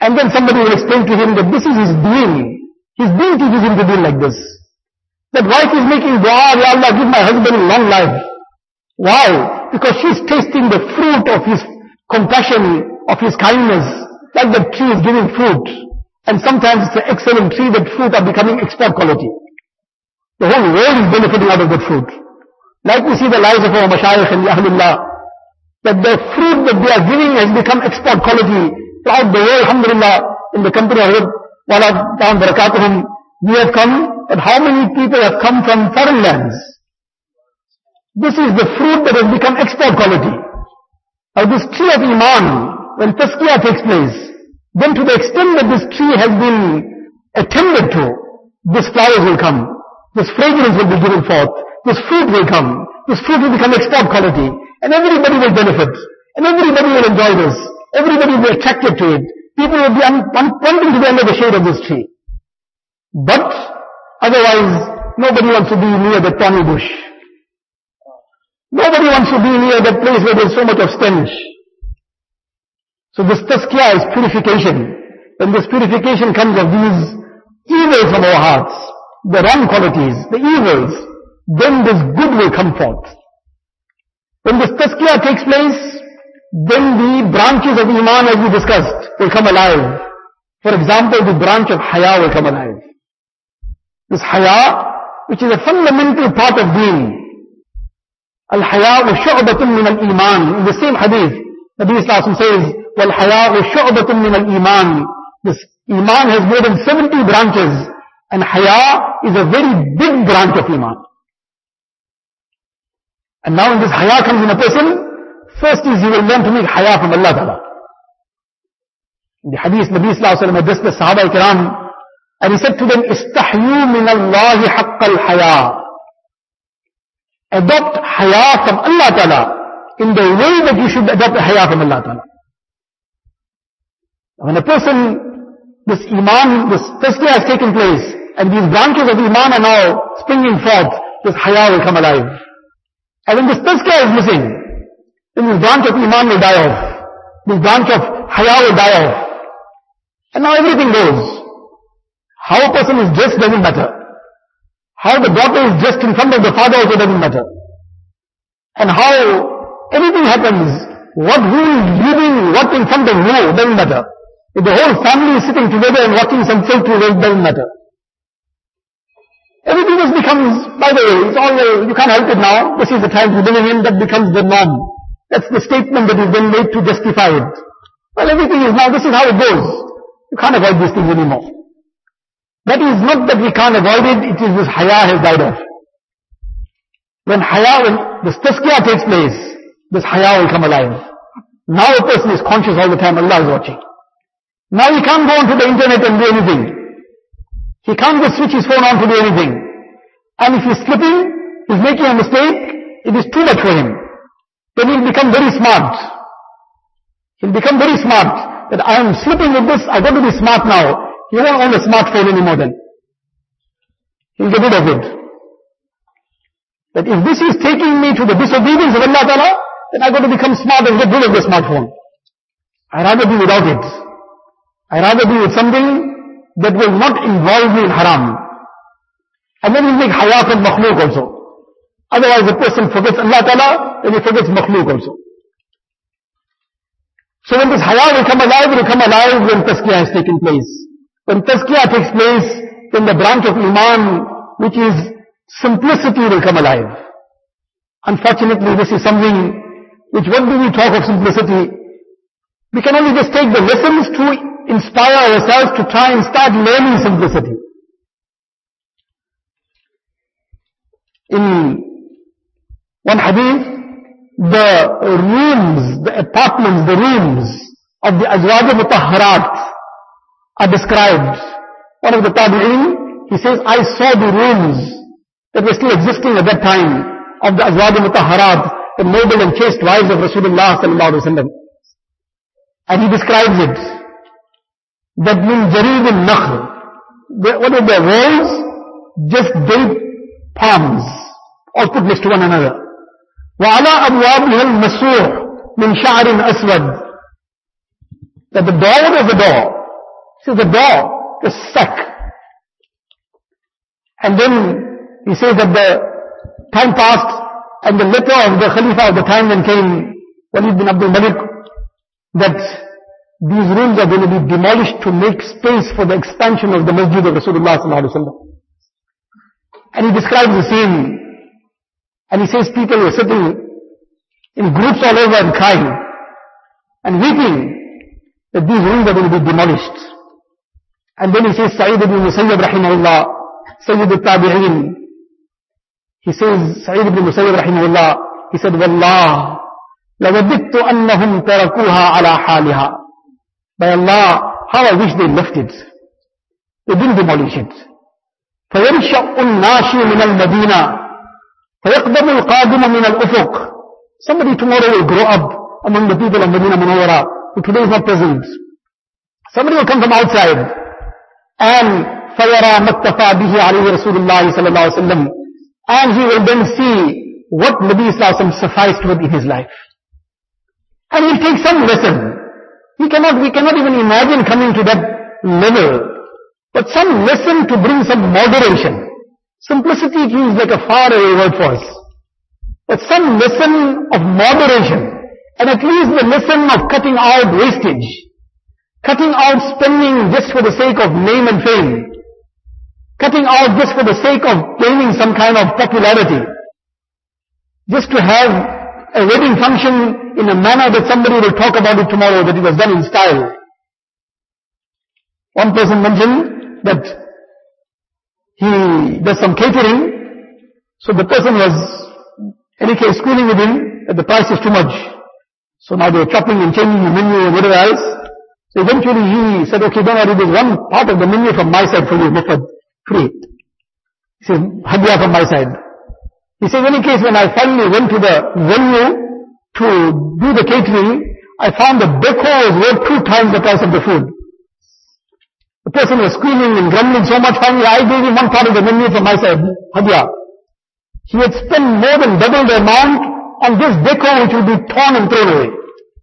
And then somebody will explain to him that this is his deen. His deen teaches him to do like this. That wife is making dua, Ya Allah, give my husband a long life. Why? Because she's tasting the fruit of his compassion, of his kindness. Like that tree is giving fruit. And sometimes it's an excellent tree, that fruit are becoming export quality. The whole world is benefiting out of that fruit. Like we see the lives of our mashayikh and Ahlullah, that the fruit that they are giving has become export quality throughout the world, alhamdulillah, in the company of Wala Ta'am Barakatuhum. We have come, but how many people have come from foreign lands? This is the fruit that has become export quality. Now this tree of Iman, when tazkiyah takes place, then to the extent that this tree has been attended to, this flowers will come, this fragrance will be given forth, this fruit will come, this fruit will become export quality, and everybody will benefit, and everybody will enjoy this, everybody will be attracted to it, people will be wanting to be under the shade of this tree. But, otherwise, nobody wants to be near the thorny bush. Nobody wants to be near that place where there is so much of stench. So this tazkiyah is purification. When this purification comes of these evils from our hearts, the wrong qualities, the evils, then this good will come forth. When this tazkiyah takes place, then the branches of Iman, as we discussed, will come alive. For example, the branch of Haya will come alive. This Haya, which is a fundamental part of deen. Al-Haya'u shu'batun min al-Iman. In the same hadith, Nabi Sallallahu says, Wal-Haya'u shu'batun min al-Iman. This Iman has more than 70 branches, and Haya is a very big branch of Iman. And now when this Haya comes in a person, first is he will learn to make Haya from Allah Ta'ala. In the hadith, Nabi Sallallahu addressed the Sahaba Kiram, and he said to them, Istahyu min Allahi haqqal Haya. Adopt Haya from Allah Ta'ala in the way that you should adopt Haya from Allah Ta'ala. When a person, this Iman, this tazkiyah has taken place, and these branches of Iman are now springing forth, this Haya will come alive. And when this tazkiyah is missing, then this branch of Iman will die off. This branch of Haya will die off. And now everything goes. How a person is dressed doesn't matter. How the daughter is dressed in front of the father also doesn't matter. And how everything happens, who is living what in front of who doesn't matter. If the whole family is sitting together and watching some film together, it doesn't matter. Everything just becomes, by the way, it's all, you can't help it now. This is the time we're living in, that becomes the norm. That's the statement that is then made to justify it. Well, everything is now, this is how it goes. You can't avoid these things anymore. That is not that we can't avoid it, it is this Haya has died off. When this tazkiyah takes place, this Haya will come alive. Now a person is conscious all the time, Allah is watching. Now he can't go onto the internet and do anything. He can't just switch his phone on to do anything. And if he's slipping, he's making a mistake, it is too much for him. Then he'll become very smart. He'll become very smart. That I am slipping with this, I've got to be smart now. He won't own a smartphone anymore then. He'll get rid of it. That if this is taking me to the disobedience of Allah Ta'ala, then I've got to become smart and get rid of the smartphone. I'd rather be without it. I'd rather be with something that will not involve me in haram. And then he'll make Haya from makhluk also. Otherwise the person forgets Allah Ta'ala, then he forgets makhluk also. So when this Haya will come alive when tazkiyah has taken place. When tazkiyah takes place, then the branch of Iman, which is simplicity, will come alive. Unfortunately, this is something which, what do we talk of simplicity? We can only just take the lessons to inspire ourselves to try and start learning simplicity. In one hadith, the rooms, the apartments, the rooms of the Azwaj al-Mutahharat are described. One of the Tabi'in, he says, I saw the rooms that were still existing at that time of the Azwaj al-Mutahharat, the noble and chaste wives of Rasulullah sallallahu alaihi wasallam. And he describes it. That min jareed al-nakhl. What are the walls? Just date palms, all put next to one another. وَعَلَىٰ أَبْوَابِهَا الْمَسُوحِ مِنْ شَعْرٍ أَسْوَدٍ. That the door of the door, So the door was stuck. And then he says that the time passed and the letter of the Khalifa of the time then came, Walid bin Abdul Malik, that these rooms are going to be demolished to make space for the expansion of the masjid of Rasulullah sallallahu alaihi wasallam. And he describes the scene. And he says people were sitting in groups all over and crying and weeping that these rooms are going to be demolished. And then he says Sa'id ibn Musayyib rahimahullah, Sayyid al-Tabi'in, he says, Sa'id ibn Musayyib rahimahullah, he said, Wallah, لَوَدِدْتُ أَنَّهُمْ تَرَكُوهَا عَلَى حَالِهَا. By Allah, how I wish they left it. They didn't demolish it. فَيَرْشَأُ النَّاشِي مِنَ الْمَدِينَةِ فَيَقْدَمُ الْقَادِمُ مِنَ الْأُفُقِ. Somebody tomorrow will grow up among the people of Medina Munawwara, who today is not present. Somebody will come from outside, and فَيَرَى مَكْتَفَى بِهِ عَلَيْهِ رَسُولُ اللَّهِ صَلَى اللَّهُ عَلَيْهِ وَسَلَّمَ. And he will then see what Nabi Sallallahu Alaihi Wasallam sufficed with in his life. And he'll take some lesson. We cannot even imagine coming to that level. But some lesson to bring some moderation. Simplicity is like a far away word for us. But some lesson of moderation. And at least the lesson of cutting out wastage. Cutting out spending just for the sake of name and fame. Cutting out just for the sake of gaining some kind of popularity. Just to have a wedding function in a manner that somebody will talk about it tomorrow, that it was done in style. One person mentioned that he does some catering, so the person was, in any case, schooling with him that the price is too much. So now they're chopping and changing the menu and whatever else. So eventually he said, okay, don't worry, there's one part of the menu from my side for you, Mufad, free. He says, Hadiya from my side. He says, in any case, when I finally went to the venue to do the catering, I found the decor was worth 2 times the price of the food. The person was squealing and grumbling so much, finally I gave him one part of the menu from my side, Hadiya. He had spent more than double the amount on this decor which will be torn and thrown away.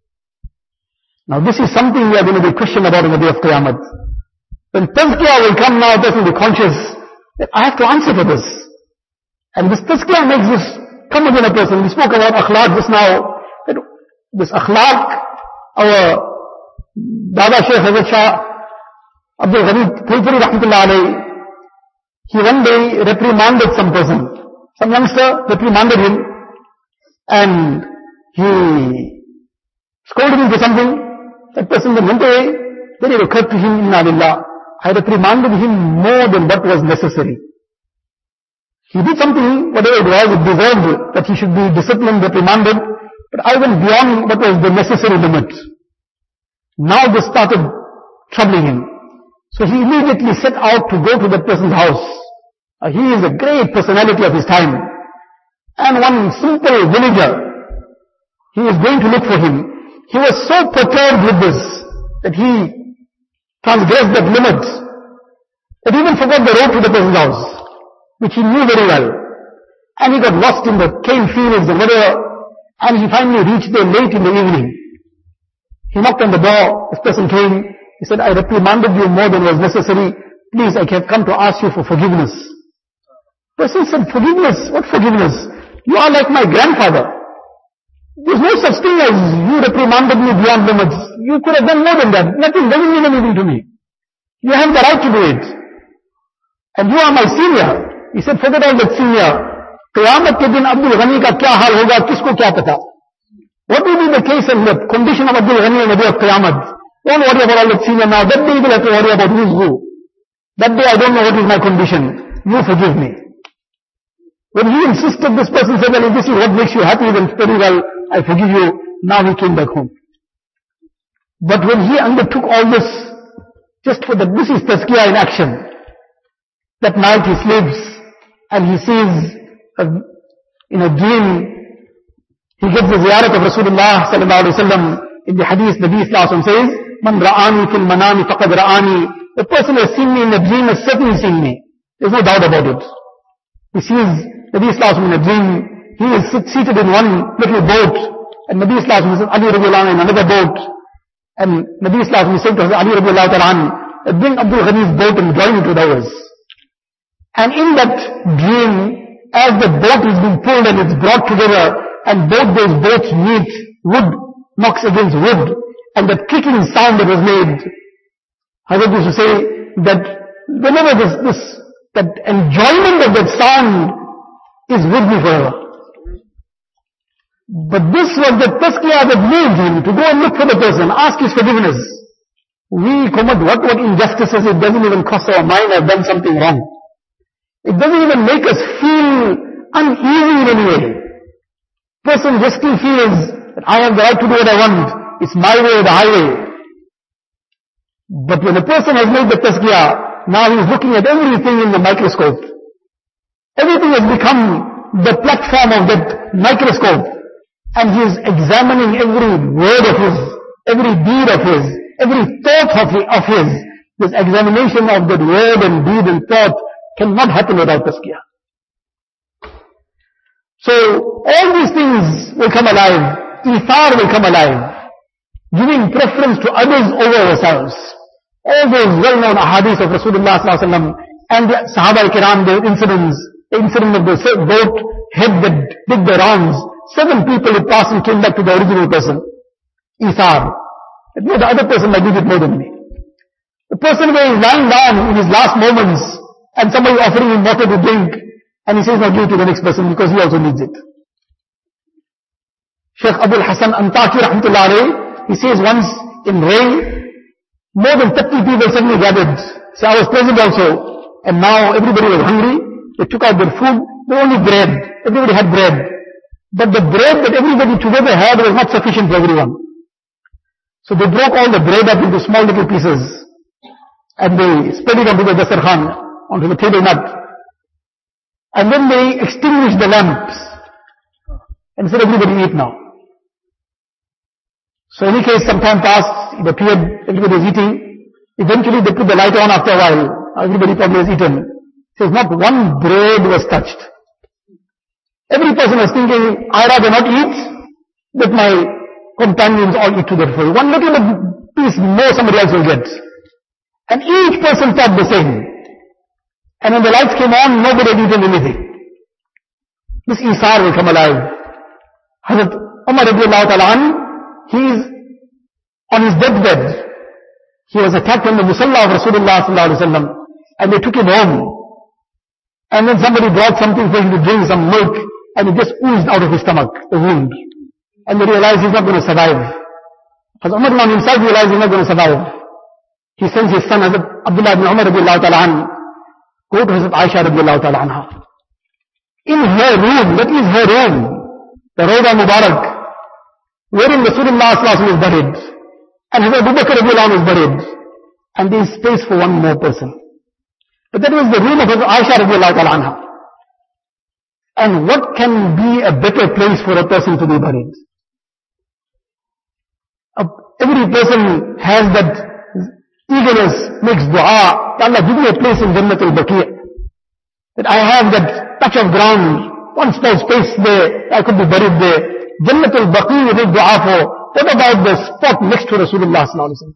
Now this is something we are going to be questioned about in the day of Qiyamah. When tazkiyah will come now, a person will be conscious that I have to answer for this. And this tazkiyah makes this come within a person. We spoke about akhlaq just now. This akhlaq, our Dada Shaykh Hazrat Shah Abdul Ghani Pulpuri Rahmatullah Alayhi, he one day reprimanded some person. Some youngster reprimanded him and he scolded him for something. That person then went away. Then it occurred to him, Inna Lillah, I reprimanded him more than what was necessary. He did something, whatever it was, it deserved that he should be disciplined, reprimanded, but I went beyond what was the necessary limit. Now this started troubling him. So he immediately set out to go to that person's house. He is a great personality of his time. And one simple villager, he is going to look for him. He was so perturbed with this, that he transgressed that limit, that he even forgot the road to the person's house, which he knew very well. And he got lost in the cane fields and whatever, and he finally reached there late in the evening. He knocked on the door, this person came, he said, I reprimanded you more than was necessary, please I have come to ask you for forgiveness. The person said, forgiveness? What forgiveness? You are like my grandfather. There's no such thing as you reprimanded me beyond limits. You could have done more than that. Nothing doesn't mean anything to me. You have the right to do it. And you are my senior. He said, forget all that senior. Qiyamat ke din Abdul Ghani ka kya hal hoga, kisko kya pata? What will be the case and the condition of Abdul Ghani on the day of Qiyamat? Don't worry about all that senior now. That day you will have to worry about who is who. That day I don't know what is my condition. You forgive me. When he insisted, this person said, well, if this is what makes you happy, then very well, I forgive you. Now he came back home. But when he undertook all this, just for that, this is tazkiyah in action. That night he sleeps, and he sees, in a dream, he gets the ziyarat of Rasulullah sallallahu alaihi wasallam. In the hadith, Nabi sallallahu alaihi wasallam says, Man ra'ani fil manami faqad ra'ani. The person who has seen me in a dream has certainly seen me. There's no doubt about it. He sees Nabi sallallahu alaihi wasallam in a dream. He is seated in one little boat, and Nabi sallallahu alaihi wasallam is Ali radiallahu anhu in another boat. And Nabi sallallahu alaihi wasallam is saying to Ali radiallahu anhu, bring Abdul Ghani's boat and join it with ours. And in that dream, as the boat is being pulled and it's brought together, and both those boats meet, wood knocks against wood, and that clicking sound that was made, Hazrat used to say that whenever that enjoyment of that sound is with me forever. But this was the tazkiyah that made him to go and look for the person, ask his forgiveness. We commit what injustices, it doesn't even cross our mind I've done something wrong. It doesn't even make us feel uneasy in any way. Person just still feels that I have the right to do what I want. It's my way or the highway. But when a person has made the tazkiyah, now he is looking at everything in the microscope. Everything has become the platform of that microscope. And he is examining every word of his, every deed of his, every thought of his. This examination of that word and deed and thought cannot happen without tazkiyah. So all these things will come alive. Ithar will come alive. Giving preference to others over ourselves. All those well-known ahadith of Rasulullah sallallahu alaihi wasallam and the Sahaba kiram, the incident of the boat head that did the rounds. 7 people who passed and came back to the original person. Ithar. No, the other person might need it more than me. The person where he's lying down in his last moments and somebody offering him water to drink and he says, "Now give it to the next person because he also needs it." Sheikh Abul Hasan Antaki rahmatullah alayhi, he says once in rain, more than 30 people suddenly gathered. So I was present also, and now everybody was hungry. They took out their food. They only bread. Everybody had bread. But the bread that everybody together had was not sufficient for everyone. So they broke all the bread up into small little pieces. And they spread it onto the dasarkhan, onto the table mat. And then they extinguished the lamps. And said, "Everybody eat now." So in any case, some time passed, it appeared everybody was eating. Eventually they put the light on after a while. Everybody probably has eaten. It says not one bread was touched. Every person was thinking, "I rather not eat, but my companions all eat to their full. One little piece more somebody else will get." And each person thought the same. And when the lights came on, nobody had eaten anything. This Isar will come alive. Hazrat Umar radiallahu ta'ala anhu, he is on his deathbed. He was attacked on the Musalla of Rasulullah sallallahu alaihi wasallam, and they took him home. And then somebody brought something for him to drink, some milk, and it just oozed out of his stomach, the wound. And they realized he's not going to survive. As Umar himself realized he's not going to survive. He sends his son Hazrat Abdullah ibn Umar radiallahu ta'ala anhu, go to Hazrat Aisha radiallahu ta'ala anha. In her room, that is her room, the Rawda Mubarak, wherein Rasulullah sallallahu alaihi wasallam is buried, and Hazrat Abu Bakr radiallahu anhu is buried, and there is space for one more person. But that was the room of Hazrat Aisha radiallahu ta'ala anha. And what can be a better place for a person to be buried? Every person has that eagerness, makes dua, Allah give me a place in Jannatul Baqi'. That I have that touch of ground, one small space there, I could be buried there. Jannatul Baqi' we make dua for. What about the spot next to Rasulullah sallallahu alaihi wasallam?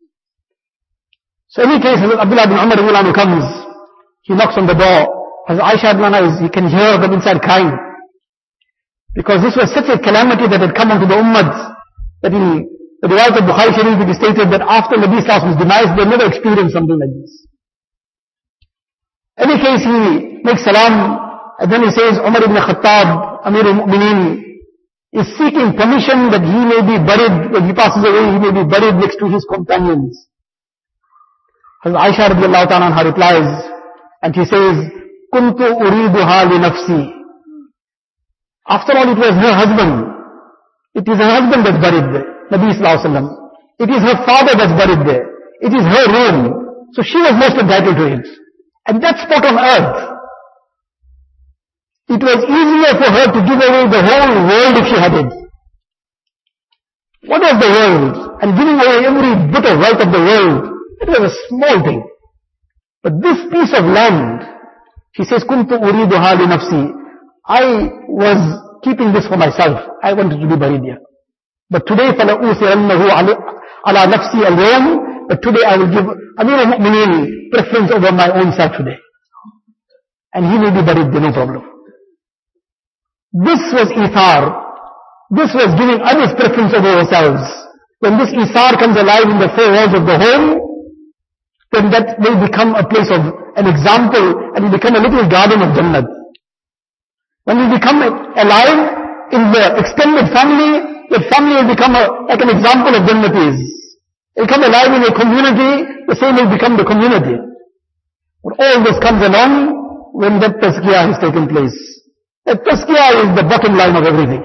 So in any case, Hazrat Abdullah bin Umar radiallahu anhu comes, he knocks on the door. Hazrat Aisha radiallahu, he can hear them inside crying. Because this was such a calamity that had come onto the ummah, that in the riwayat of Bukhari Sharif it is stated that after Nabi sallallahu alaihi wasallam's demise, they never experienced something like this. In any case, he makes salam, and then he says, Umar ibn Khattab, Amir al-Mu'mineen, is seeking permission that he may be buried, when he passes away, he may be buried next to his companions. Hazrat Aisha radiallahu ta'ala anha replies, and he says, Kuntu uriduha li nafsi. After all, it was her husband. It is her husband that's buried there, Nabi sallallahu alaihi wasallam. It is her father that's buried there. It is her room. So she was most entitled to it. And that spot on earth, it was easier for her to give away the whole world if she had it. What was the world? And giving away every bit of wealth of the world, it was a small thing. But this piece of land, she says, Kuntu uriduha li nafsi. I was keeping this for myself. I wanted to be buried here. But today, فَلَأُوثِرَنَّهُ عَلَى نَفْسِي الْيَوْمِ but today I will give Amir al-Mu'mineen preference over my own self today. And he may be buried there, no problem. This was ithar. This was giving others preference over ourselves. When this ithar comes alive in the four walls of the home, then that will become a place of an example and will become a little garden of Jannat. When we become alive in the extended family, that family will become like an example of Jannat is. It will come alive in a community, the same will become the community. But all this comes along when that tazkiyah has taken place. That tazkiyah is the bottom line of everything.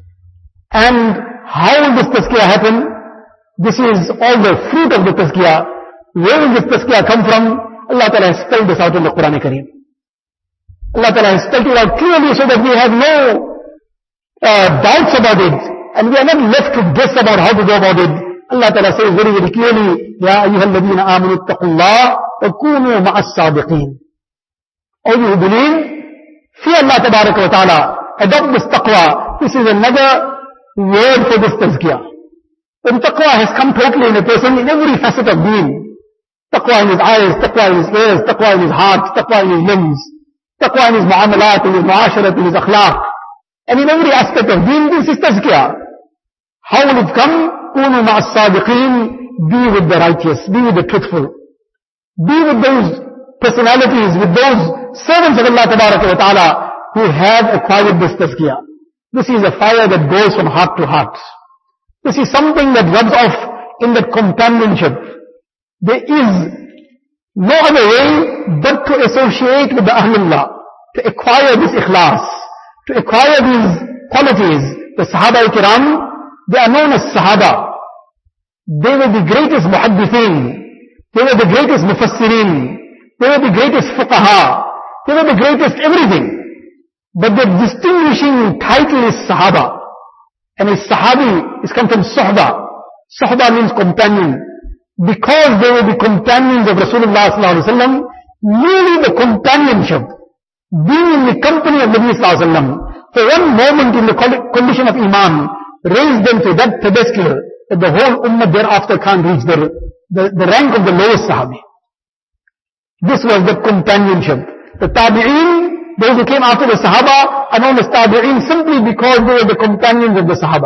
And how will this tazkiyah happen? This is all the fruit of the tazkiyah. Where will this tazkiyah come from? Allah Ta'ala has spelled this out in the Quran Kareem. Allah Ta'ala has spelled it out clearly so that we have no doubts about it. And we are not left to guess about how to go about it. Allah Ta'ala says very, very clearly, Ya ayyuhal ladhina amanu attaqullah wa kunu ma'as sadiqeen. All you who believe, fear Allah Tabaraka wa Ta'ala. Adopt this taqwa. This is another word for this tazkiyah. When taqwa has come totally in a person in every facet of being. Taqwa in his eyes, taqwa in his ears, taqwa in his heart, taqwa in his limbs, taqwa in his mu'amalat, in his mu'asharat, in his akhlaq. And in every aspect of being, this is tazkiyah. How will it come? Kunu ma'as sadiqeen. Be with the righteous, be with the truthful. Be with those personalities, with those servants of Allah Tabaraka wa Ta'ala who have acquired this tazkiyah. This is a fire that goes from heart to heart. This is something that rubs off in that companionship. There is no other way but to associate with the Ahlullah, to acquire this ikhlas, to acquire these qualities. The Sahaba-i-Kiram, they are known as Sahaba. They were the greatest muhaddithin. They were the greatest mufassirin. They were the greatest fuqaha. They were the greatest everything. But the distinguishing title is Sahaba. And a Sahabi is come from Suhba. Suhba means companion. Because they were the companions of Rasulullah sallallahu alaihi wasallam, merely the companionship, being in the company of Nabi sallallahu alaihi wasallam, for one moment in the condition of Iman, raised them to that pedestal that the whole ummah thereafter can't reach the rank of the lowest Sahabi. This was the companionship. The Tabi'een, those who came after the Sahaba, are known as Tabi'een simply because they were the companions of the Sahaba.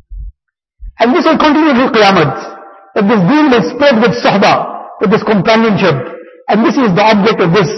And this will continue till Qiyamah. That this deen will spread with Sahaba, with this companionship. And this is the object of this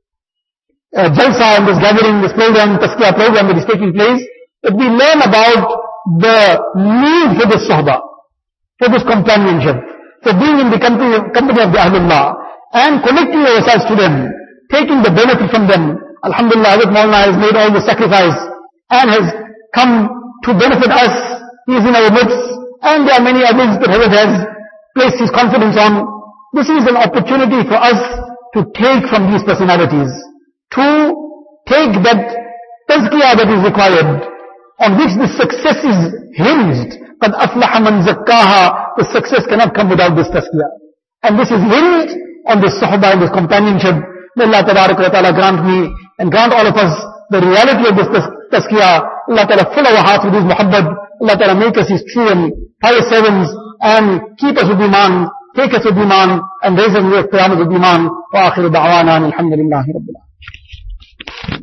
Jalsa and this gathering, this program, Tazkiyah program that is taking place. That we learn about the need for this Sahaba, for this companionship, for being in the company of the Ahlullah, and connecting ourselves to them, taking the benefit from them. Alhamdulillah, Hazrat Maulana has made all the sacrifice and has come to benefit us. He is in our midst, and there are many others that Hazrat has placed his confidence on. This is an opportunity for us to take from these personalities, to take that tazkiyah that is required, on which the success is hinged. قَدْ أَفْلَحَ مَنْ زَكَّاهَا. The success cannot come without this tazkiyah. And this is hinged on this sahaba and this companionship. May Allah Ta'ala grant me and grant all of us the reality of this tazkiyah. Allah Ta'ala fill our hearts with His muhabbad. Allah Ta'ala make us His true and pious servants and keep us with Iman, take us with Iman and raise us with Qiyamah with Iman. Wa akhiru da'wana alhamdulillahi rabbil alamin.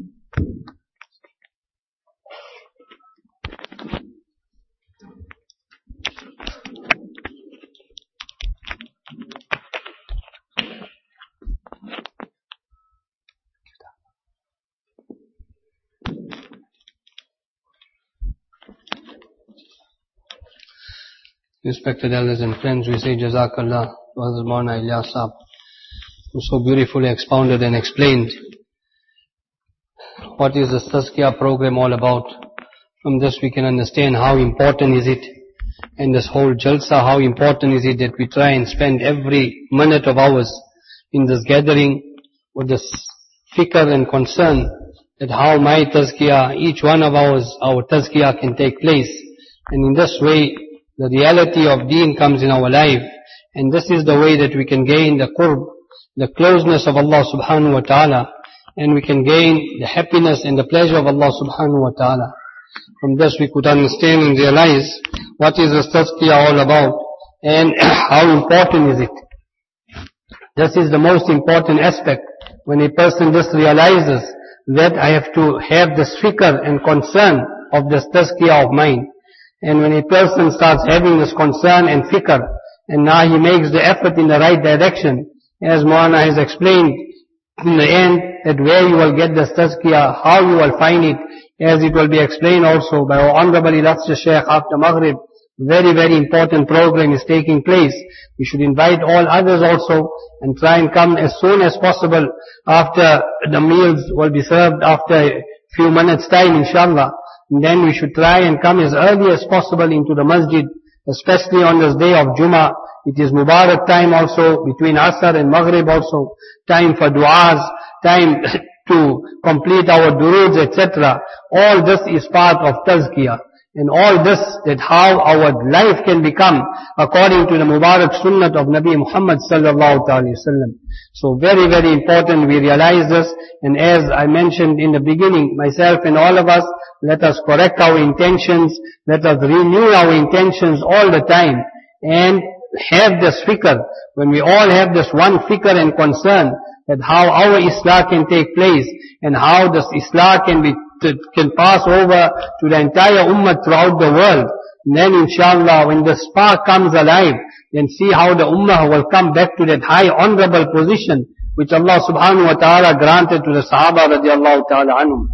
Respected elders and friends, we say Jazakallah to Hazrat Maulana Ilyas Sahab, who so beautifully expounded and explained what is this Tazkiyah program all about. From this we can understand how important is it, and this whole Jalsa, how important is it that we try and spend every minute of ours in this gathering with this fikr and concern that how my Tazkiyah, each one of ours, our Tazkiyah can take place. And in this way, the reality of deen comes in our life, and this is the way that we can gain the qurb, the closeness of Allah subhanahu wa ta'ala, and we can gain the happiness and the pleasure of Allah subhanahu wa ta'ala. From this we could understand and realize what is this tazkiyah all about, and how important is it. This is the most important aspect. When a person just realizes that I have to have this fikr and concern of this tazkiyah of mine. And when a person starts having this concern and fikr, and now he makes the effort in the right direction, as Maulana has explained in the end, that where you will get this tazkiyah, how you will find it, as it will be explained also by our Honorable Illustrious Shaykh after Maghrib. Very, very important program is taking place. We should invite all others also and try and come as soon as possible after the meals will be served after a few minutes time, inshallah. And then we should try and come as early as possible into the masjid, especially on this day of Jummah. It is Mubarak time also, between Asr and Maghrib also, time for du'as, time to complete our duroods, etc. All this is part of tazkiyah. And all this, that how our life can become according to the Mubarak Sunnat of Nabi Muhammad sallallahu alaihi wasallam. So very, very important we realize this. And as I mentioned in the beginning, myself and all of us, let us correct our intentions, let us renew our intentions all the time, and have this fikr. When we all have this one fikr and concern, that how our Islah can take place, and how this Islah can pass over to the entire ummah throughout the world. And then inshallah, when the spark comes alive, then see how the ummah will come back to that high honorable position, which Allah subhanahu wa ta'ala granted to the Sahaba radiallahu ta'ala anhum.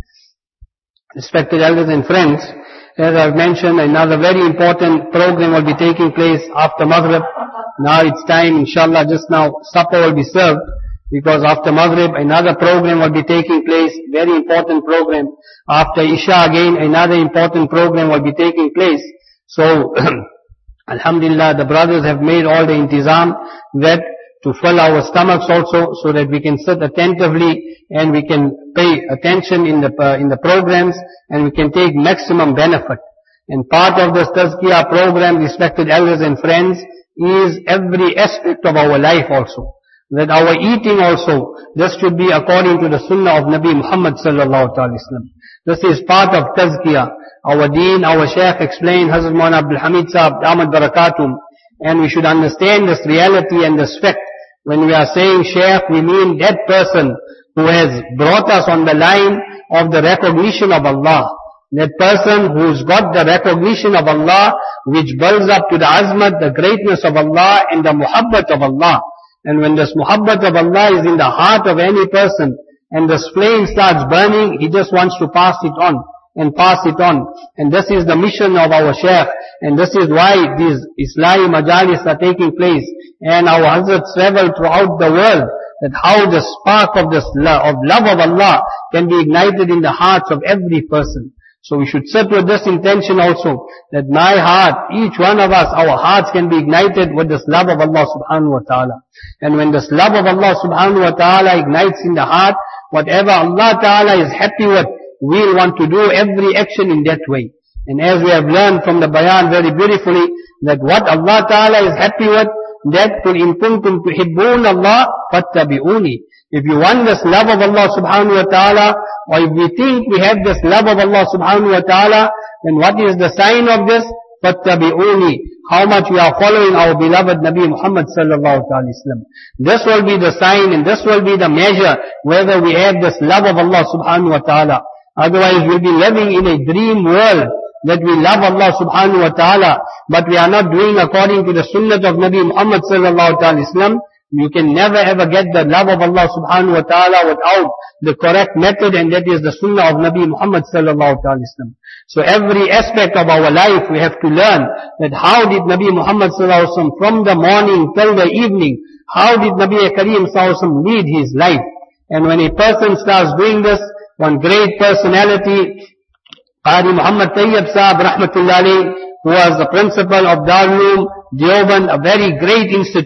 Respected elders and friends, as I've mentioned, another very important program will be taking place after Maghrib. Now it's time, inshallah, just now supper will be served, because after Maghrib another program will be taking place, very important program. After Isha again another important program will be taking place. So, Alhamdulillah, the brothers have made all the intizam that to fill our stomachs also, so that we can sit attentively and we can pay attention in the programs, and we can take maximum benefit. And part of this tazkiyah program, respected elders and friends, is every aspect of our life also. That our eating also, this should be according to the sunnah of Nabi Muhammad sallallahu alaihi wasallam. This is part of tazkiyah. Our deen, our Shaykh explained, Hazrat Maulana Abdul Hamid Sahab, Damat Barakatum, and we should understand this reality and this fact. When we are saying Shaykh, we mean that person who has brought us on the line of the recognition of Allah. That person who's got the recognition of Allah, which builds up to the azmat, the greatness of Allah and the muhabbat of Allah. And when this muhabbat of Allah is in the heart of any person, and this flame starts burning, he just wants to pass it on, and pass it on. And this is the mission of our Shaykh, and this is why these Islahi majalis are taking place, and our Hazrats travel throughout the world, that how the spark of this of love of Allah can be ignited in the hearts of every person. So we should sit with this intention also, that my heart, each one of us, our hearts can be ignited with this love of Allah subhanahu wa ta'ala. And when this love of Allah subhanahu wa ta'ala ignites in the heart, whatever Allah ta'ala is happy with, we'll want to do every action in that way. And as we have learned from the bayan very beautifully, that what Allah ta'ala is happy with, that قُلْ إِن كُنْتُمْ تُحِبُّونَ اللَّهَ فَاتَّبِعُونِي. If you want this love of Allah subhanahu wa ta'ala, or if we think we have this love of Allah subhanahu wa ta'ala, then what is the sign of this? فَاتَّبِعُونِي. How much we are following our beloved Nabi Muhammad sallallahu alaihi wasallam. This will be the sign and this will be the measure whether we have this love of Allah subhanahu wa ta'ala. Otherwise we'll be living in a dream world, that we love Allah subhanahu wa ta'ala, but we are not doing according to the sunnah of Nabi Muhammad sallallahu alaihi wasallam. You can never ever get the love of Allah subhanahu wa ta'ala without the correct method, and that is the sunnah of Nabi Muhammad sallallahu alaihi wasallam. So every aspect of our life we have to learn that how did Nabi Muhammad sallallahu alaihi wasallam from the morning till the evening, how did Nabi Kareem sallallahu alaihi wasallam lead his life. And when a person starts doing this, one great personality, Qari Muhammad Tayyib Sahab rahmatullah alayhi, who was the principal of Darul Deoband, a very great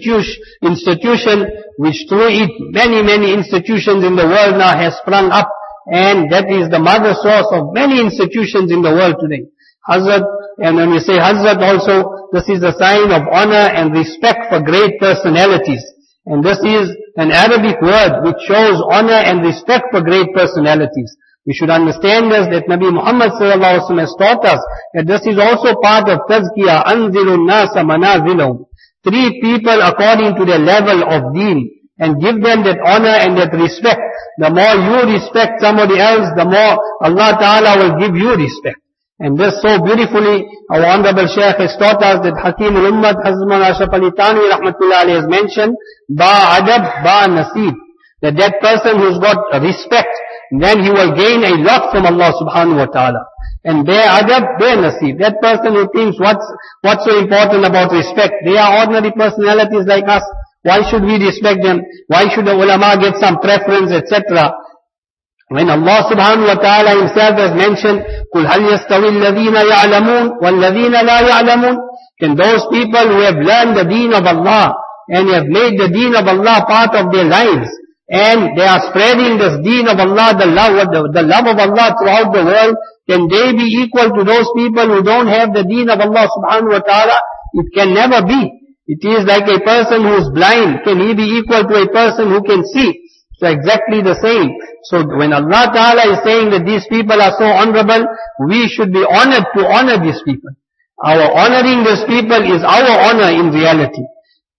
institution which through it many institutions in the world now has sprung up, and that is the mother source of many institutions in the world today. Hazrat, and when we say Hazrat also, this is a sign of honor and respect for great personalities. And this is an Arabic word which shows honor and respect for great personalities. We should understand this, that Nabi Muhammad sallallahu alaihi wasallam has taught us that this is also part of tazkiyah, anzilun nasa manazilahum. Treat people according to their level of deen. and give them that honor and that respect. The more you respect somebody else, the more Allah Ta'ala will give you respect. And this so beautifully, our Honorable Shaykh has taught us that Hakim al-Ummat, Hazrat Maulana Ashraf Ali Thanwi rahmatullahi alayhi has mentioned, ba adab, ba nasib. That person who's got respect, then he will gain a lot from Allah subhanahu wa ta'ala. And their adab, their nasib. That person who thinks what's so important about respect? They are ordinary personalities like us. Why should we respect them? Why should the ulama get some preference, etc.? When Allah subhanahu wa ta'ala himself has mentioned, قُلْ هَلْ يَسْتَوِي الَّذِينَ يَعْلَمُونَ وَالَّذِينَ لَا يَعْلَمُونَ. Can those people who have learned the deen of Allah and have made the deen of Allah part of their lives, and they are spreading this deen of Allah, the love of Allah throughout the world, can they be equal to those people who don't have the deen of Allah subhanahu wa ta'ala? It can never be. It is like a person who is blind. Can he be equal to a person who can see? So exactly the same. So when Allah Ta'ala is saying that these people are so honorable, we should be honored to honor these people. Our honoring these people is our honor in reality.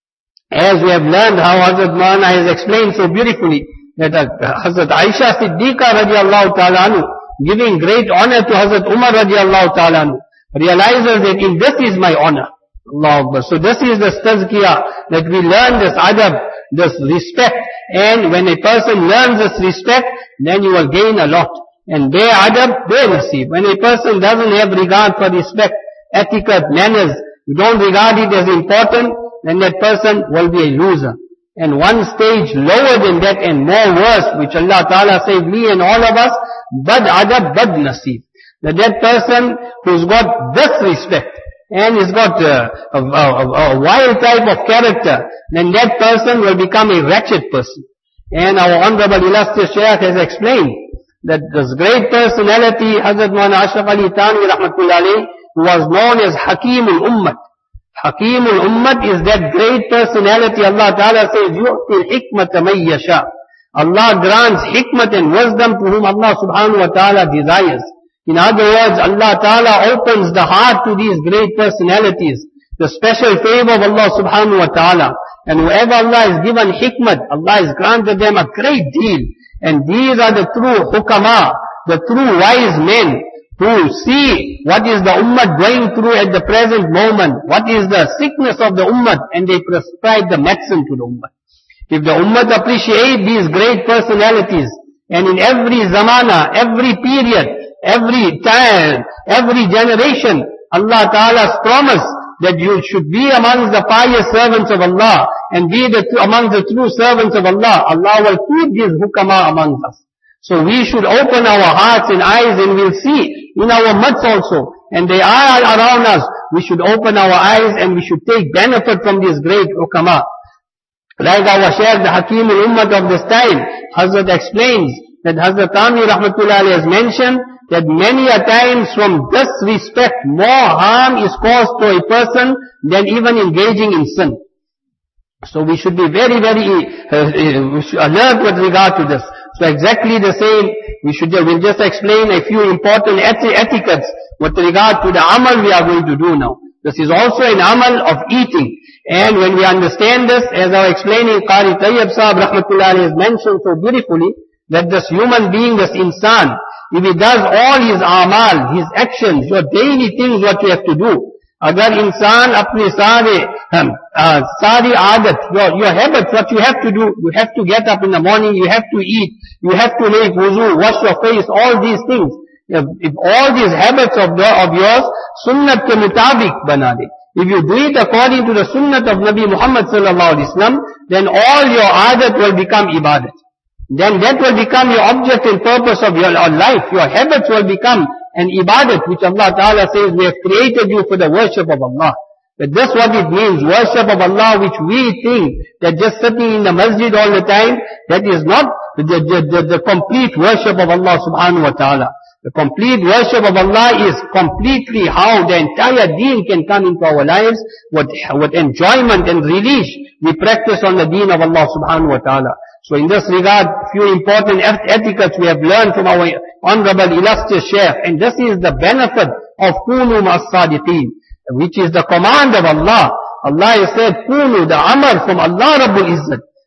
As we have learned how Hazrat Maulana has explained so beautifully, that Hazrat Aisha Siddiqa radiallahu ta'ala anhu, giving great honor to Hazrat Umar radiallahu ta'ala anhu, realizes that in this is my honor. Allah Akbar. So this is the tazkiyah, that we learn this adab, this respect. And when a person learns this respect, then you will gain a lot. And their adab, their nasib. When a person doesn't have regard for respect, etiquette, manners, you don't regard it as important, then that person will be a loser. And one stage lower than that and more worse, which Allah Ta'ala save me and all of us, bad adab, bad nasib. That person who's got this respect, and he's got a wild type of character, then that person will become a wretched person. And our Honorable Illustrious Shaykh has explained that this great personality, Hazrat Maulana Ashraf Ali Thanwi rahmatullahi alayhi, who was known as Hakim al-Ummat. Hakim al-Ummat is that great personality. Allah Ta'ala says, يُؤْتِي الْحِكْمَةَ مَنْ يَشَاءُ. Allah grants hikmat and wisdom to whom Allah subhanahu wa ta'ala desires. In other words, Allah Ta'ala opens the heart to these great personalities, the special favor of Allah subhanahu wa ta'ala. And whoever Allah has given hikmat, Allah has granted them a great deal. And these are the true hukama, the true wise men, who see what is the ummah going through at the present moment, what is the sickness of the ummah, and they prescribe the medicine to the ummah. If the ummah appreciate these great personalities, and in every zamana, every period, every time, every generation, Allah Ta'ala's promise that you should be amongst the pious servants of Allah and be among the true servants of Allah. Allah will keep these hukama amongst us. So we should open our hearts and eyes, and we'll see in our midst also. And they are around us. We should open our eyes and we should take benefit from these great hukama. Like our Shaykh, the Hakim al-Ummat of this time, Hazrat explains that Hazrat Thanwi rahmatullahi alayhi has mentioned that many a times from this respect more harm is caused to a person than even engaging in sin. So we should be very, very alert with regard to this. So exactly the same, we'll just explain a few important etiquettes with regard to the amal we are going to do now. This is also an amal of eating. And when we understand this, as I was explaining, Qari Tayyib Sahib rahmatullahi alayhi has mentioned so beautifully, that this human being, this insan, if he does all his amal, his actions, your daily things what you have to do, agar insan apne sari adat, your habits, what you have to do, you have to get up in the morning, you have to eat, you have to make wuzu, wash your face, all these things. If all these habits of yours, sunnat ke mutabik bana de. If you do it according to the sunnat of Nabi Muhammad sallallahu alaihi wasallam, then all your adat will become ibadat. Then that will become your object and purpose of your life. Your habits will become an ibadat, which Allah Ta'ala says, we have created you for the worship of Allah. But this what it means, worship of Allah, which we think that just sitting in the masjid all the time, that is not the complete worship of Allah subhanahu wa ta'ala. The complete worship of Allah is completely how the entire deen can come into our lives, with enjoyment and relish we practice on the deen of Allah subhanahu wa ta'ala. So in this regard, few important etiquettes we have learned from our Honorable Illustrious Shaykh, and this is the benefit of Kunu Ma'as-Sadiqeen, which is the command of Allah. Allah has said, Kunu, the Amr from Allah Rabbul Izzat.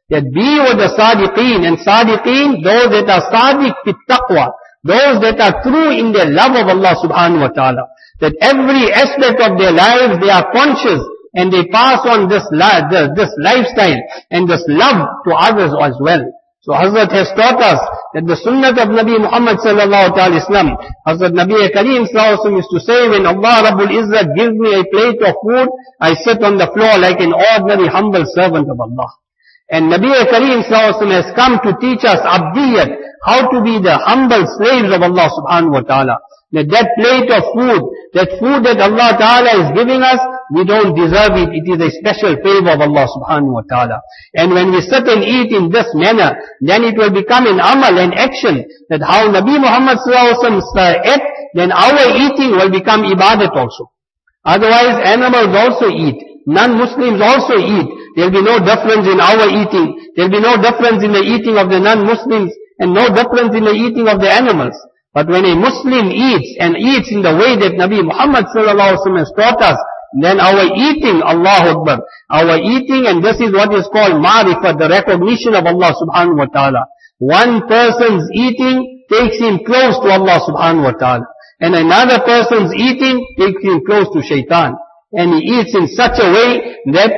that be with the sadiqeen, and sadiqeen, those that are sadiq fit taqwa, those that are true in their love of Allah subhanahu wa ta'ala, that every aspect of their lives they are conscious and they pass on this lifestyle and this love to others as well. So Hazrat has taught us that the sunnah of Nabi Muhammad sallallahu alaihi wasallam, Hazrat Nabi Kareem sallallahu alaihi wasallam used to say, when Allah Rabbul Izzat gives me a plate of food, I sit on the floor like an ordinary humble servant of Allah. And Nabi Kareem sallallahu alaihi wasallam has come to teach us abdiyat, how to be the humble slaves of Allah subhanahu wa ta'ala. That plate of food, that food that Allah ta'ala is giving us, we don't deserve it. It is a special favor of Allah subhanahu wa ta'ala. And when we sit and eat in this manner, then it will become an amal, an action, that how Nabi Muhammad sallallahu alaihi wasallam ate, then our eating will become ibadat also. Otherwise, animals also eat. Non-Muslims also eat. There will be no difference in our eating. There will be no difference in the eating of the non-Muslims, and no difference in the eating of the animals. But when a Muslim eats, and eats in the way that Nabi Muhammad sallallahu alaihi wasallam has taught us, then our eating, Allahu Akbar, our eating, and this is what is called ma'rifah, the recognition of Allah subhanahu wa ta'ala. One person's eating takes him close to Allah subhanahu wa ta'ala, and another person's eating takes him close to shaitan. And he eats in such a way that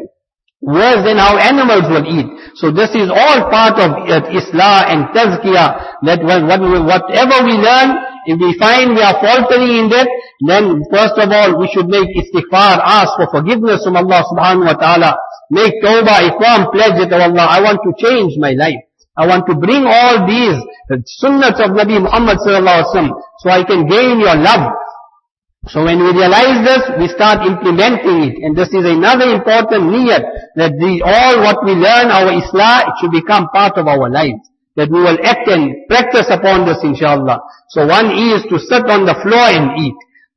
worse than how animals will eat. So this is all part of Islah and Tazkiyah, that whatever we learn, if we find we are faltering in that, then first of all we should make istighfar, ask for forgiveness from Allah subhanahu wa ta'ala, make tawbah, a firm pledge that, oh Allah, I want to change my life. I want to bring all these sunnahs of Nabi Muhammad sallallahu alaihi wasallam, so I can gain your love. So when we realize this, we start implementing it. And this is another important niyat, that all what we learn, our Islah, it should become part of our lives. That we will act and practice upon this, inshallah. So one is to sit on the floor and eat.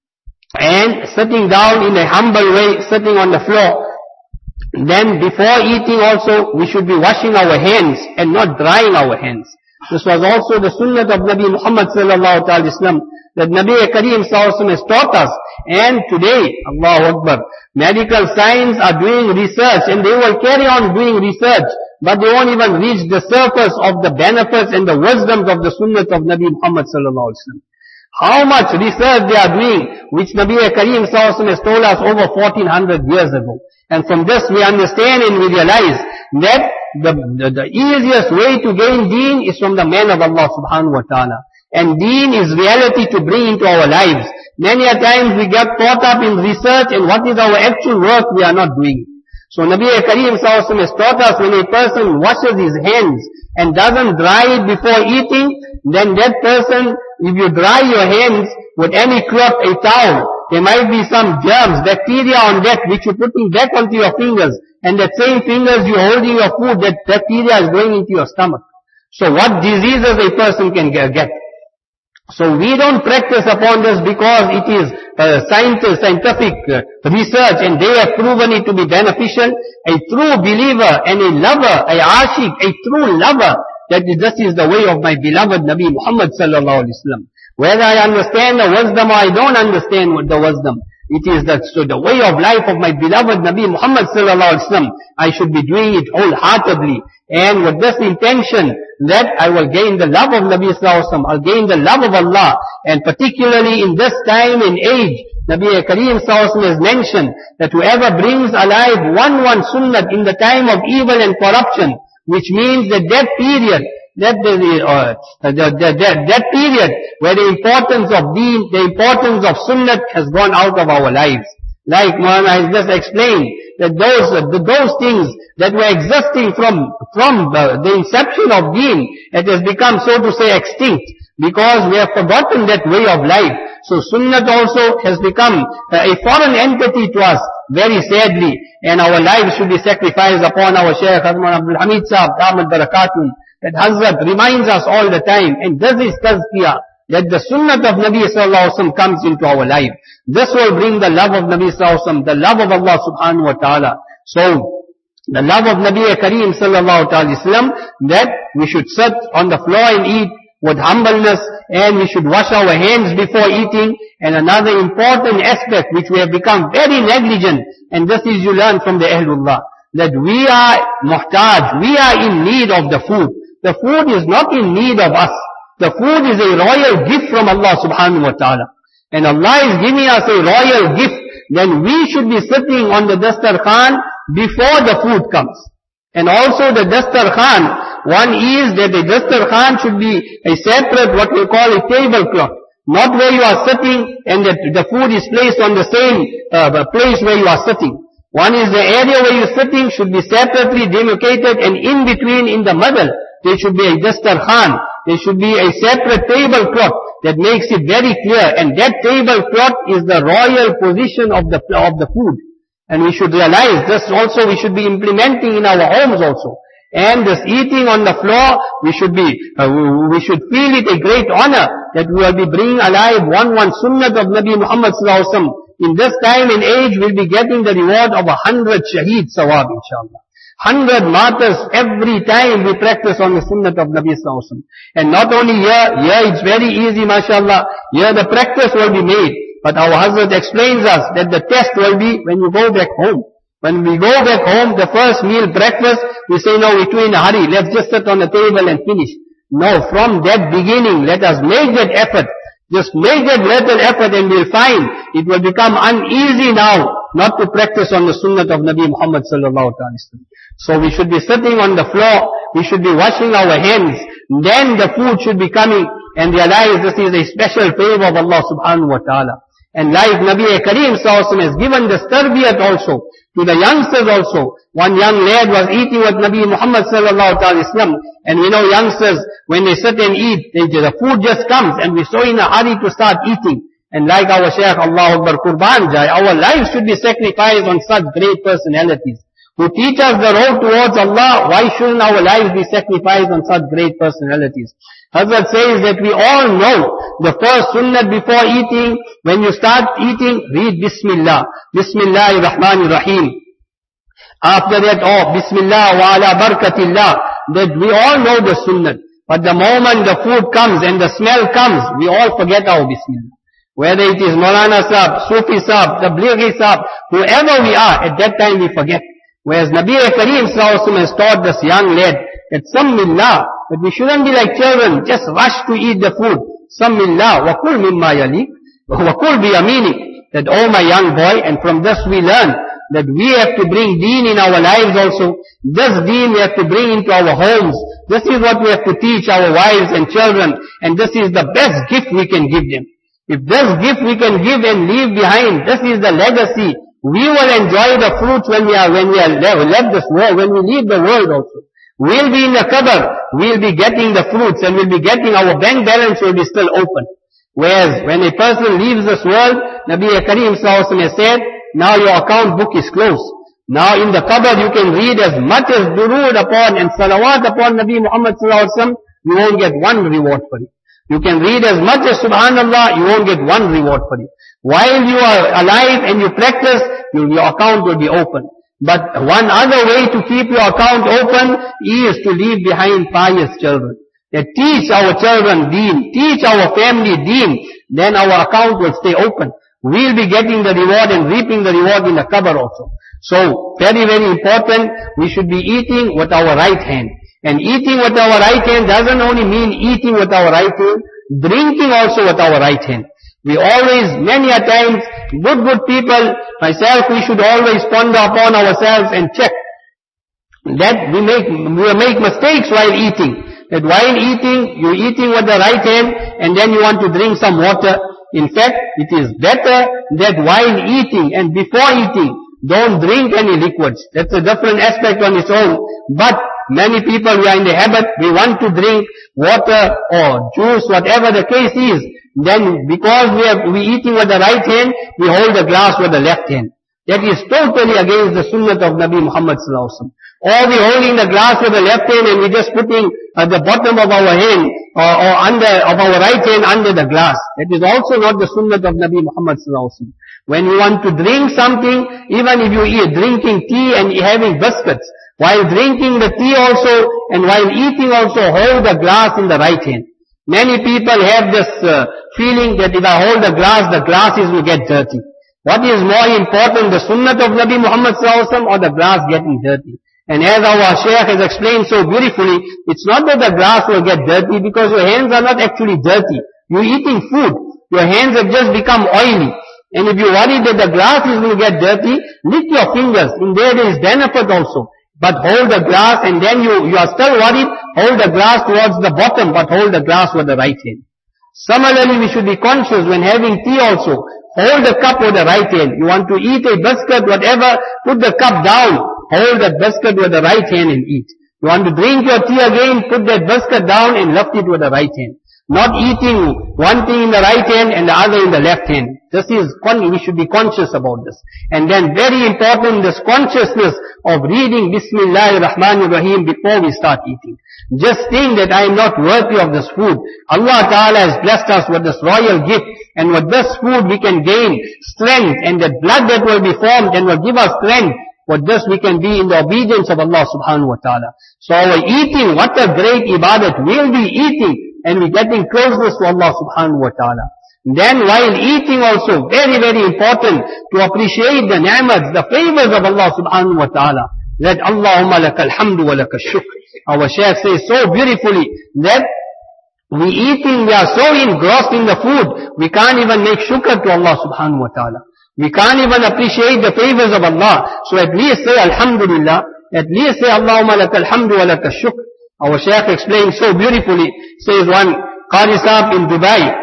And sitting down in a humble way, sitting on the floor. Then before eating also, we should be washing our hands and not drying our hands. This was also the sunnah of Nabi Muhammad sallallahu alaihi wasallam, that Nabi Kareem sallallahu alaihi wasallam has taught us. And today, Allahu Akbar, medical science are doing research, and they will carry on doing research, but they won't even reach the surface of the benefits and the wisdoms of the sunnah of Nabi Muhammad sallallahu alaihi wasallam. How much research they are doing, which Nabi Kareem sallallahu alaihi wasallam has told us over 1400 years ago. And from this we understand and we realize that the easiest way to gain deen is from the man of Allah subhanahu wa ta'ala. And deen is reality to bring into our lives. Many a times we get caught up in research, and what is our actual work we are not doing. So Nabi Kareem sallallahu alaihi wasallam has taught us, when a person washes his hands and doesn't dry it before eating, then that person, if you dry your hands with any cloth, a towel, there might be some germs, bacteria on that, which you're putting back onto your fingers, and that same fingers you're holding your food, that bacteria is going into your stomach. So what diseases a person can get? So we don't practice upon this because it is scientific research, and they have proven it to be beneficial. A true believer and a lover, a ashik, a true lover, that this is the way of my beloved Nabi Muhammad sallallahu alaihi wasallam. Whether I understand the wisdom or I don't understand the wisdom, it is so the way of life of my beloved Nabi Muhammad sallallahu alaihi wasallam. I should be doing it wholeheartedly, and with this intention that I will gain the love of Nabi sallallahu alaihi wasallam, I'll gain the love of Allah. And particularly in this time and age, Nabi Kareem sallallahu alaihi wasallam has mentioned that whoever brings alive one sunnah in the time of evil and corruption, which means that period, that period where the importance of deen, the importance of sunnah has gone out of our lives. Like Maulana has just explained, that those things that were existing from the inception of deen, it has become, so to say, extinct, because we have forgotten that way of life. So sunnah also has become a foreign entity to us, very sadly, and our lives should be sacrificed upon our Shaykh Hazrat Abdul Hamid Sahib, Damat Barakatun, that Hazrat reminds us all the time, and this is tazkiyah, that the sunnah of Nabi sallallahu alaihi wasallam comes into our life. This will bring the love of Nabi sallallahu alaihi wasallam, the love of Allah subhanahu wa ta'ala. So, the love of Nabi Kareem sallallahu alaihi wasallam, that we should sit on the floor and eat with humbleness, and we should wash our hands before eating. And another important aspect which we have become very negligent, and this is you learn from the Ahlullah, that we are muhtaj, we are in need of the food. The food is not in need of us. The food is a royal gift from Allah subhanahu wa ta'ala. And Allah is giving us a royal gift. Then we should be sitting on the dastarkhan before the food comes. And also the dastarkhan, one is that the dastarkhan should be a separate, what we call a tablecloth. Not where you are sitting and the food is placed on the same place where you are sitting. One is the area where you are sitting should be separately demarcated, and in between, in the middle, there should be a dastarkhan. There should be a separate tablecloth that makes it very clear. And that tablecloth is the royal position of the food. And we should realize this also we should be implementing in our homes also. And this eating on the floor, we should feel it a great honor that we will be bringing alive one sunnat of Nabi Muhammad sallallahu alaihi wasallam. In this time and age, we'll be getting the reward of 100 shaheed sawab, inshallah. 100 martyrs every time we practice on the sunnat of Nabi sallallahu alaihi wasallam. And not only here it's very easy, mashallah. Here the practice will be made. But our Hazrat explains us that the test will be when you go back home. When we go back home, the first meal, breakfast, we say, no, we're too in a hurry. Let's just sit on the table and finish. No, from that beginning, let us make that effort. Just make that little effort and we'll find it will become uneasy now not to practice on the sunnat of Nabi Muhammad sallallahu alaihi wasallam. So we should be sitting on the floor. We should be washing our hands. Then the food should be coming and realize this is a special favor of Allah subhanahu wa ta'ala. And like Nabi Kareem sallallahu alaihi wasallam has given this tarbiyat also to the youngsters also. One young lad was eating with Nabi Muhammad sallallahu alaihi wasallam. And we know youngsters, when they sit and eat, the food just comes and we're so in a hurry to start eating. And like our Shaykh, Allahu Akbar, Qurban Jai, our lives should be sacrificed on such great personalities who teach us the road towards Allah. Why shouldn't our lives be sacrificed on such great personalities? Hazrat says that we all know the first sunnah before eating, when you start eating, read Bismillah. Bismillahirrahmanirrahim. After that, Bismillah wa ala barakatillah. That we all know the sunnah. But the moment the food comes and the smell comes, we all forget our Bismillah. Whether it is Maulana Sahab, Sufi Sahab, Tablighi Sahab, whoever we are, at that time we forget. Whereas Nabi Kareem sallallahu alaihi wasallam has taught this young lad that Sammillah, that we shouldn't be like children, just rush to eat the food. Sammillah, wa kul mimma yalik, wa kul bi yaminik. That, oh my young boy, and from this we learn that we have to bring deen in our lives also. This deen we have to bring into our homes. This is what we have to teach our wives and children. And this is the best gift we can give them. If this gift we can give and leave behind, this is the legacy. We will enjoy the fruits when we left this world, when we leave the world also. We'll be in the qabr, we'll be getting the fruits and we'll be getting our bank balance will be still open. Whereas when a person leaves this world, Nabi Kareem sallallahu alaihi wasallam has said, now your account book is closed. Now in the qabr you can read as much as durood upon and salawat upon Nabi Muhammad sallallahu alaihi wasallam, you won't get one reward for it. You can read as much as Subhanallah, you won't get one reward for it. While you are alive and you practice, your account will be open. But one other way to keep your account open is to leave behind pious children. That teach our children deen, teach our family deen, then our account will stay open. We'll be getting the reward and reaping the reward in the qabr also. So, very, very important, we should be eating with our right hand. And eating with our right hand doesn't only mean eating with our right hand, drinking also with our right hand. We always, many a times, good people, myself, we should always ponder upon ourselves and check that we make mistakes while eating. That while eating, you're eating with the right hand and then you want to drink some water. In fact, it is better that while eating and before eating, don't drink any liquids. That's a different aspect on its own. But many people, we are in the habit, we want to drink water or juice, whatever the case is. Then because we're eating with the right hand, we hold the glass with the left hand. That is totally against the sunnah of Nabi Muhammad sallallahu alaihi wasallam. Or we're holding the glass with the left hand and we're just putting at the bottom of our hand or of our right hand under the glass. That is also not the sunnah of Nabi Muhammad sallallahu alaihi wasallam. When you want to drink something, even if you eat drinking tea and having biscuits, while drinking the tea also and while eating also hold the glass in the right hand. Many people have this feeling that if I hold the glasses will get dirty. What is more important, the sunnah of Nabi Muhammad sallallahu alaihi wasallam or the grass getting dirty? And as our Shaykh has explained so beautifully, it's not that the grass will get dirty because your hands are not actually dirty. You're eating food. Your hands have just become oily. And if you worry that the grass is going to get dirty, lick your fingers. In there is benefit also. But hold the grass and then you are still worried, hold the grass towards the bottom, but hold the grass with the right hand. Similarly, we should be conscious when having tea also. Hold the cup with the right hand. You want to eat a biscuit, whatever, put the cup down. Hold that biscuit with the right hand and eat. You want to drink your tea again, put that biscuit down and lift it with the right hand. Not eating one thing in the right hand and the other in the left hand. We should be conscious about this. And then very important, this consciousness of reading Bismillahir Rahmanir Rahim before we start eating. Just think that I am not worthy of this food. Allah Ta'ala has blessed us with this royal gift. And with this food we can gain strength, and that blood that will be formed and will give us strength. With this we can be in the obedience of Allah Subhanahu Wa Ta'ala. So our eating, what a great ibadat. We'll be eating and we're getting closeness to Allah Subhanahu Wa Ta'ala. Then while eating also, very, very important to appreciate the ni'mats, the favors of Allah Subhanahu Wa Ta'ala. That Allahumma lakal hamdu wa lakal shukr. Our Shaykh says so beautifully that we eating, we are so engrossed in the food, we can't even make shukr to Allah Subhanahu Wa Ta'ala. We can't even appreciate the favors of Allah. So at least say Alhamdulillah. At least say Allahumma lakal hamdu wa lakal shukr. Our Shaykh explains so beautifully. Says one Qari Sahib in Dubai,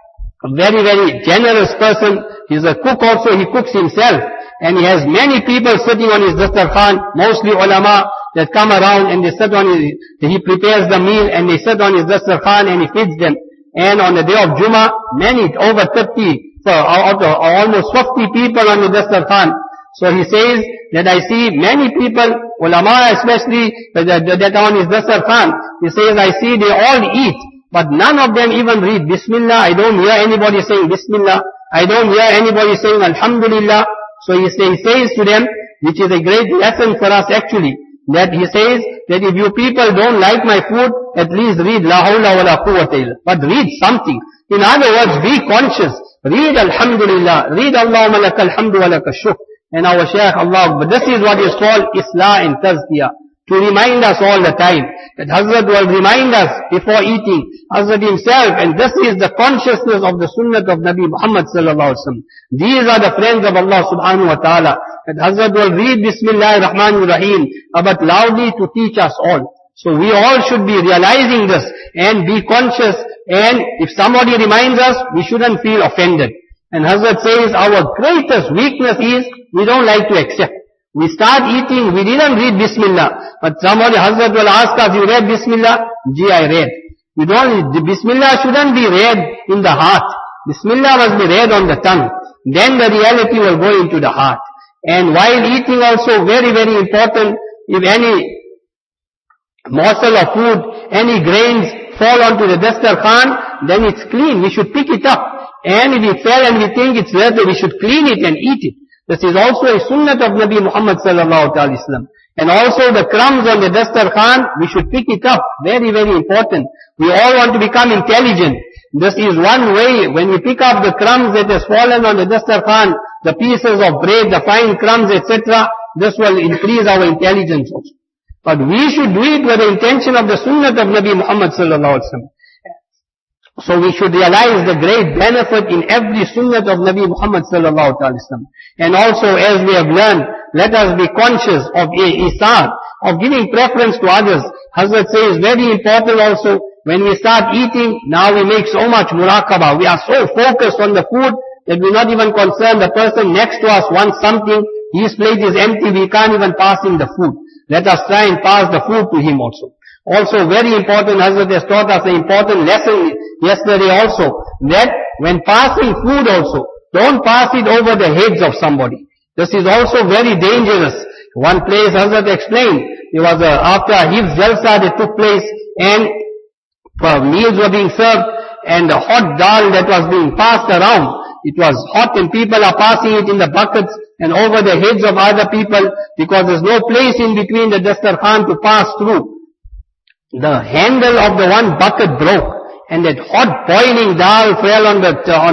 a very, very generous person. He's a cook also. He cooks himself. And he has many people sitting on his dastarkhan, mostly ulama that come around and they sit on he prepares the meal and they sit on his dastarkhan and he feeds them. And on the day of Jummah, over 30, almost 50 people on the dastarkhan. So he says that I see many people, ulama especially, that are on his dastarkhan. He says I see they all eat, but none of them even read Bismillah. I don't hear anybody saying Bismillah. I don't hear anybody saying Alhamdulillah. So he says to them, which is a great lesson for us actually, that he says that if you people don't like my food, at least read La hawla wa la quwwata illa. But read something. In other words, be conscious. Read Alhamdulillah. Read Allahumma lakal hamdu wa lakal shukr. And our Shaykh Allah, but this is what is called Islah and Tazkiyah. To remind us all the time. That Hazrat will remind us before eating. Hazrat himself, and this is the consciousness of the sunnah of Nabi Muhammad sallallahu alaihi wasallam. These are the friends of Allah subhanahu wa ta'ala. That Hazrat will read Bismillahir Rahmanir Rahim, but loudly to teach us all. So we all should be realizing this and be conscious, and if somebody reminds us, we shouldn't feel offended. And Hazrat says our greatest weakness is we don't like to accept. We start eating, we didn't read Bismillah. But somebody, Hazrat will ask us, you read Bismillah? Gee, I read. Bismillah shouldn't be read in the heart. Bismillah must be read on the tongue. Then the reality will go into the heart. And while eating also, very, very important, if any morsel of food, any grains fall onto the dastarkhan, then it's clean. We should pick it up. And if it fell and we think it's dirty, we should clean it and eat it. This is also a sunnah of Nabi Muhammad sallallahu alaihi wasallam. And also the crumbs on the dastarkhan, we should pick it up. Very, very important. We all want to become intelligent. This is one way. When we pick up the crumbs that has fallen on the dastarkhan, the pieces of bread, the fine crumbs, etc., this will increase our intelligence also. But we should do it with the intention of the sunnah of Nabi Muhammad sallallahu alaihi wasallam. So we should realize the great benefit in every sunnah of Nabi Muhammad sallallahu alaihi wasallam. And also, as we have learned, let us be conscious of ihsan, of giving preference to others. Hazrat says very important also, when we start eating, now we make so much muraqabah. We are so focused on the food that we're not even concerned the person next to us wants something, his plate is empty, we can't even pass him the food. Let us try and pass the food to him also. Also very important, Hazrat has taught us an important lesson yesterday also, that when passing food also, don't pass it over the heads of somebody. This is also very dangerous. One place Hazrat explained, it was after Hifz Jalsa that took place, and meals were being served, and the hot dal that was being passed around, it was hot and people are passing it in the buckets and over the heads of other people, because there's no place in between the dastarkhan to pass through. The handle of the one bucket broke, and that hot boiling dal fell on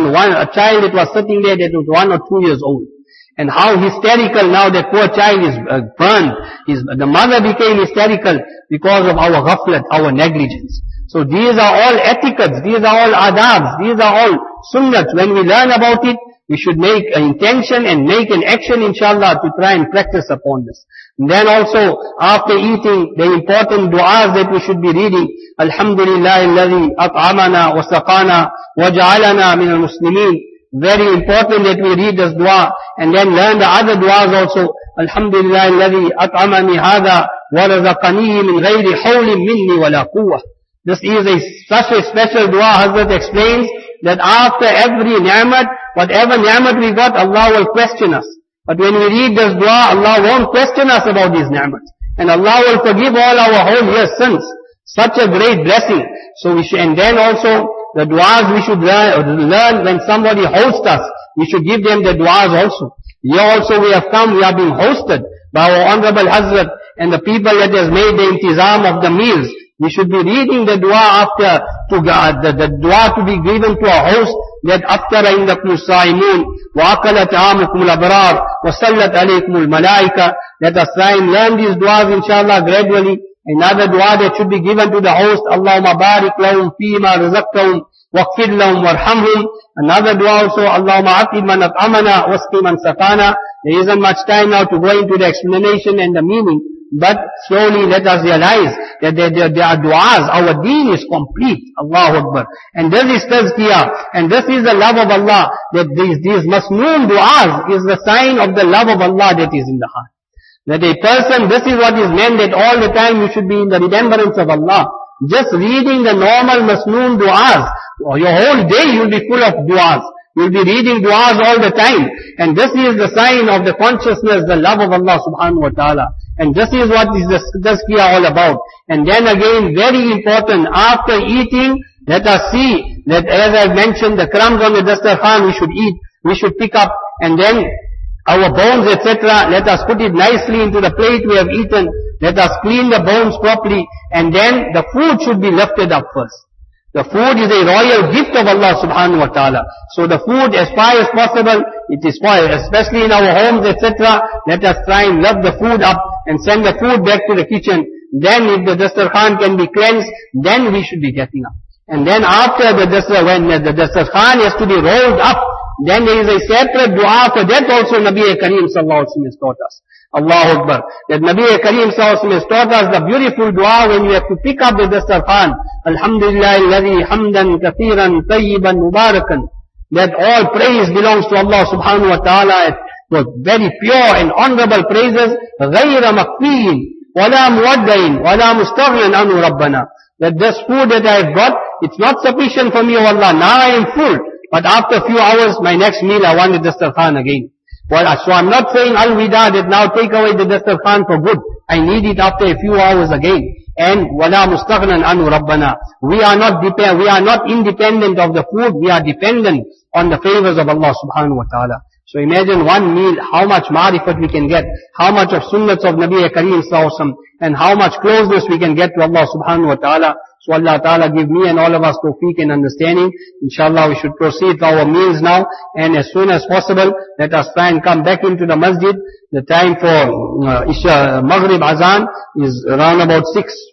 a child that was sitting there that was 1 or 2 years old. And how hysterical now that poor child is burned. The mother became hysterical because of our ghaflat, our negligence. So these are all etiquettes, these are all adabs, these are all sunnats. When we learn about it, we should make an intention and make an action, inshallah, to try and practice upon this. And then also, after eating, the important du'as that we should be reading. Alhamdulillah alladhi at'amana wa saqana wa ja'alana min al-muslimin. Very important that we read this dua and then learn the other duas also. Alhamdulillah alladhi at'amani hadha wa razaqanihi min ghayri hawlin minni wa la quwwah. This is such a special dua. Hazrat explains that after every ni'mat, whatever ni'mat we got, Allah will question us. But when we read this dua, Allah won't question us about these ni'mats. And Allah will forgive all our whole year's sins. Such a great blessing. So we should, and then also, the du'as we should learn when somebody hosts us. We should give them the du'as also. Here also we have come, we are being hosted by our Honorable Hazrat and the people that has made the intizam of the meals. We should be reading the dua after, the dua to be given to a host, that aftara indakum as-saimun, wa akala ta'amukum al-abrar, wa sallat alaykum al-malaika. Let us try and learn these duas inshallah gradually. Another dua that should be given to the host, Allahumma barik lahum fima razaqtahum, waqfir lahum warhamhum. Another dua also, Allahumma aqib man at'amana, wasqi man saqana. There isn't much time now to go into the explanation and the meaning. But slowly let us realize that there are du'as. Our deen is complete. Allahu Akbar. And this is tazkiyah. And this is the love of Allah. That these masnoon du'as is the sign of the love of Allah that is in the heart. That a person, this is what is meant, that all the time you should be in the remembrance of Allah. Just reading the normal masnoon du'as, your whole day you'll be full of du'as. You'll be reading du'as all the time. And this is the sign of the consciousness, the love of Allah subhanahu wa ta'ala. And this is what is the tazkiyah all about. And then again, very important, after eating, let us see that as I mentioned, the crumbs on the dastarkhan we should eat, we should pick up, and then our bones, etc., let us put it nicely into the plate we have eaten. Let us clean the bones properly, and then the food should be lifted up first. The food is a royal gift of Allah subhanahu wa ta'ala. So the food, as far as possible, it is spoiled, especially in our homes, etc. Let us try and lift the food up and send the food back to the kitchen. Then if the dastarkhan can be cleansed, then we should be getting up. And then after when the dastarkhan has to be rolled up, then there is a separate dua for that also Nabi Kareem sallallahu alaihi wasallam has taught us. Allahu Akbar. That Nabi Kareem sallallahu alaihi wasallam has taught us the beautiful dua when you have to pick up the dastarkhan. Alhamdulillah alladhi hamdan kathiran tayyiban mubarakan. That all praise belongs to Allah subhanahu wa ta'ala. With very pure and honorable praises. غَيْرَ مَقْفِيٍ وَلَا مُوَدَّئٍ وَلَا مُسْتَغْنًا عَنْهُ رَبَّنَا. That this food that I have got, it's not sufficient for me, O Allah. Now I am full. But after a few hours, my next meal, I want the dastarkhan again. Well, so I'm not saying al-wida, that now take away the dastarkhan for good. I need it after a few hours again. And wala mustaghnan anu rabbana. We are not independent of the food. We are dependent on the favors of Allah subhanahu wa ta'ala. So imagine one meal, how much ma'rifat we can get, how much of sunnats of Nabi Kareem sallallahu alaihi wasallam, and how much closeness we can get to Allah subhanahu wa ta'ala. So Allah ta'ala give me and all of us tawfiq and understanding. Inshallah we should proceed to our meals now, and as soon as possible, let us try and come back into the masjid. The time for Maghrib Azan is around about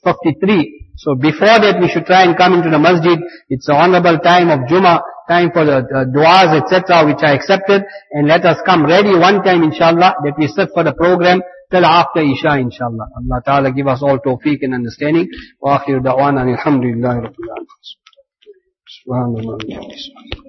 6:53. So before that we should try and come into the masjid. It's the honorable time of Jummah, time for the du'as, etc., which are accepted. And let us come ready one time, inshallah, that we sit for the program till after Isha, inshallah. Allah Ta'ala give us all tawfiq and understanding. Wa akhiru da'wana alhamdulillahi rabbil alamin. Subhanallah.